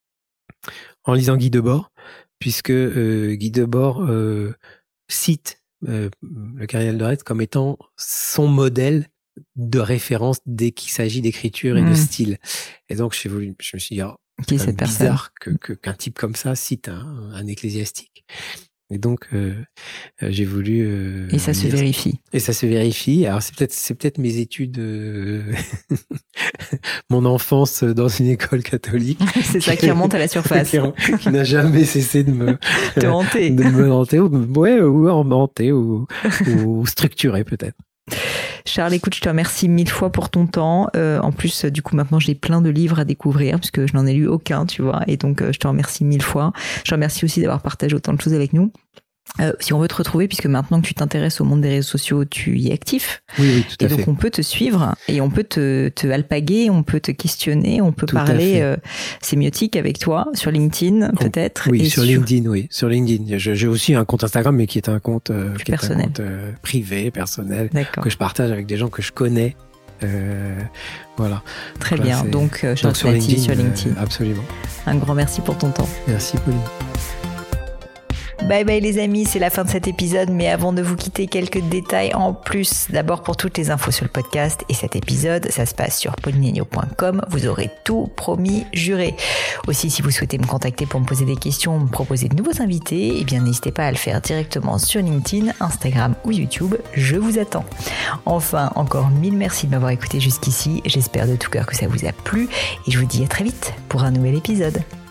en lisant Guy Debord, puisque euh, Guy Debord euh, cite euh, le cardinal de Retz comme étant son modèle de référence dès qu'il s'agit d'écriture et mmh. de style. Et donc j'ai voulu, je me suis dit, oh, qui est c'est cette bizarre que, que, qu'un type comme ça cite un, un ecclésiastique. Et donc, euh, j'ai voulu... Euh, et ça se vérifie. Et ça se vérifie. Alors, c'est peut-être, c'est peut-être mes études, euh, mon enfance dans une école catholique. C'est ça qui remonte à la surface. qui, qui n'a jamais cessé de me... Te hanter. De me hanter, ou, ouais, ou en hanter, ou, ou structurer peut-être. Charles, écoute, je te remercie mille fois pour ton temps. Euh, en plus, du coup, maintenant, j'ai plein de livres à découvrir puisque je n'en ai lu aucun, tu vois. Et donc, euh, je te remercie mille fois. Je te remercie aussi d'avoir partagé autant de choses avec nous. Euh, si on veut te retrouver, puisque maintenant que tu t'intéresses au monde des réseaux sociaux, tu y es actif. Oui, oui, tout à et donc fait. On peut te suivre et on peut te, te alpaguer, on peut te questionner, on peut tout parler euh, sémiotique avec toi sur LinkedIn, on, peut-être. Oui, et sur, sur LinkedIn, oui, sur LinkedIn. Je, j'ai aussi un compte Instagram, mais qui est un compte, euh, qui personnel. Est un compte euh, privé, personnel, D'accord. que je partage avec des gens que je connais. Euh, voilà. Très donc là, bien. c'est... Donc, euh, donc sur LinkedIn, sur LinkedIn. Euh, absolument. Un grand merci pour ton temps. Merci, Pauline. Bye bye les amis, c'est la fin de cet épisode, mais avant de vous quitter, quelques détails en plus. D'abord pour toutes les infos sur le podcast et cet épisode, ça se passe sur pauline agneau point com, vous aurez tout promis, juré. Aussi, si vous souhaitez me contacter pour me poser des questions, me proposer de nouveaux invités, eh bien n'hésitez pas à le faire directement sur LinkedIn, Instagram ou YouTube, je vous attends. Enfin, encore mille merci de m'avoir écouté jusqu'ici, j'espère de tout cœur que ça vous a plu et je vous dis à très vite pour un nouvel épisode.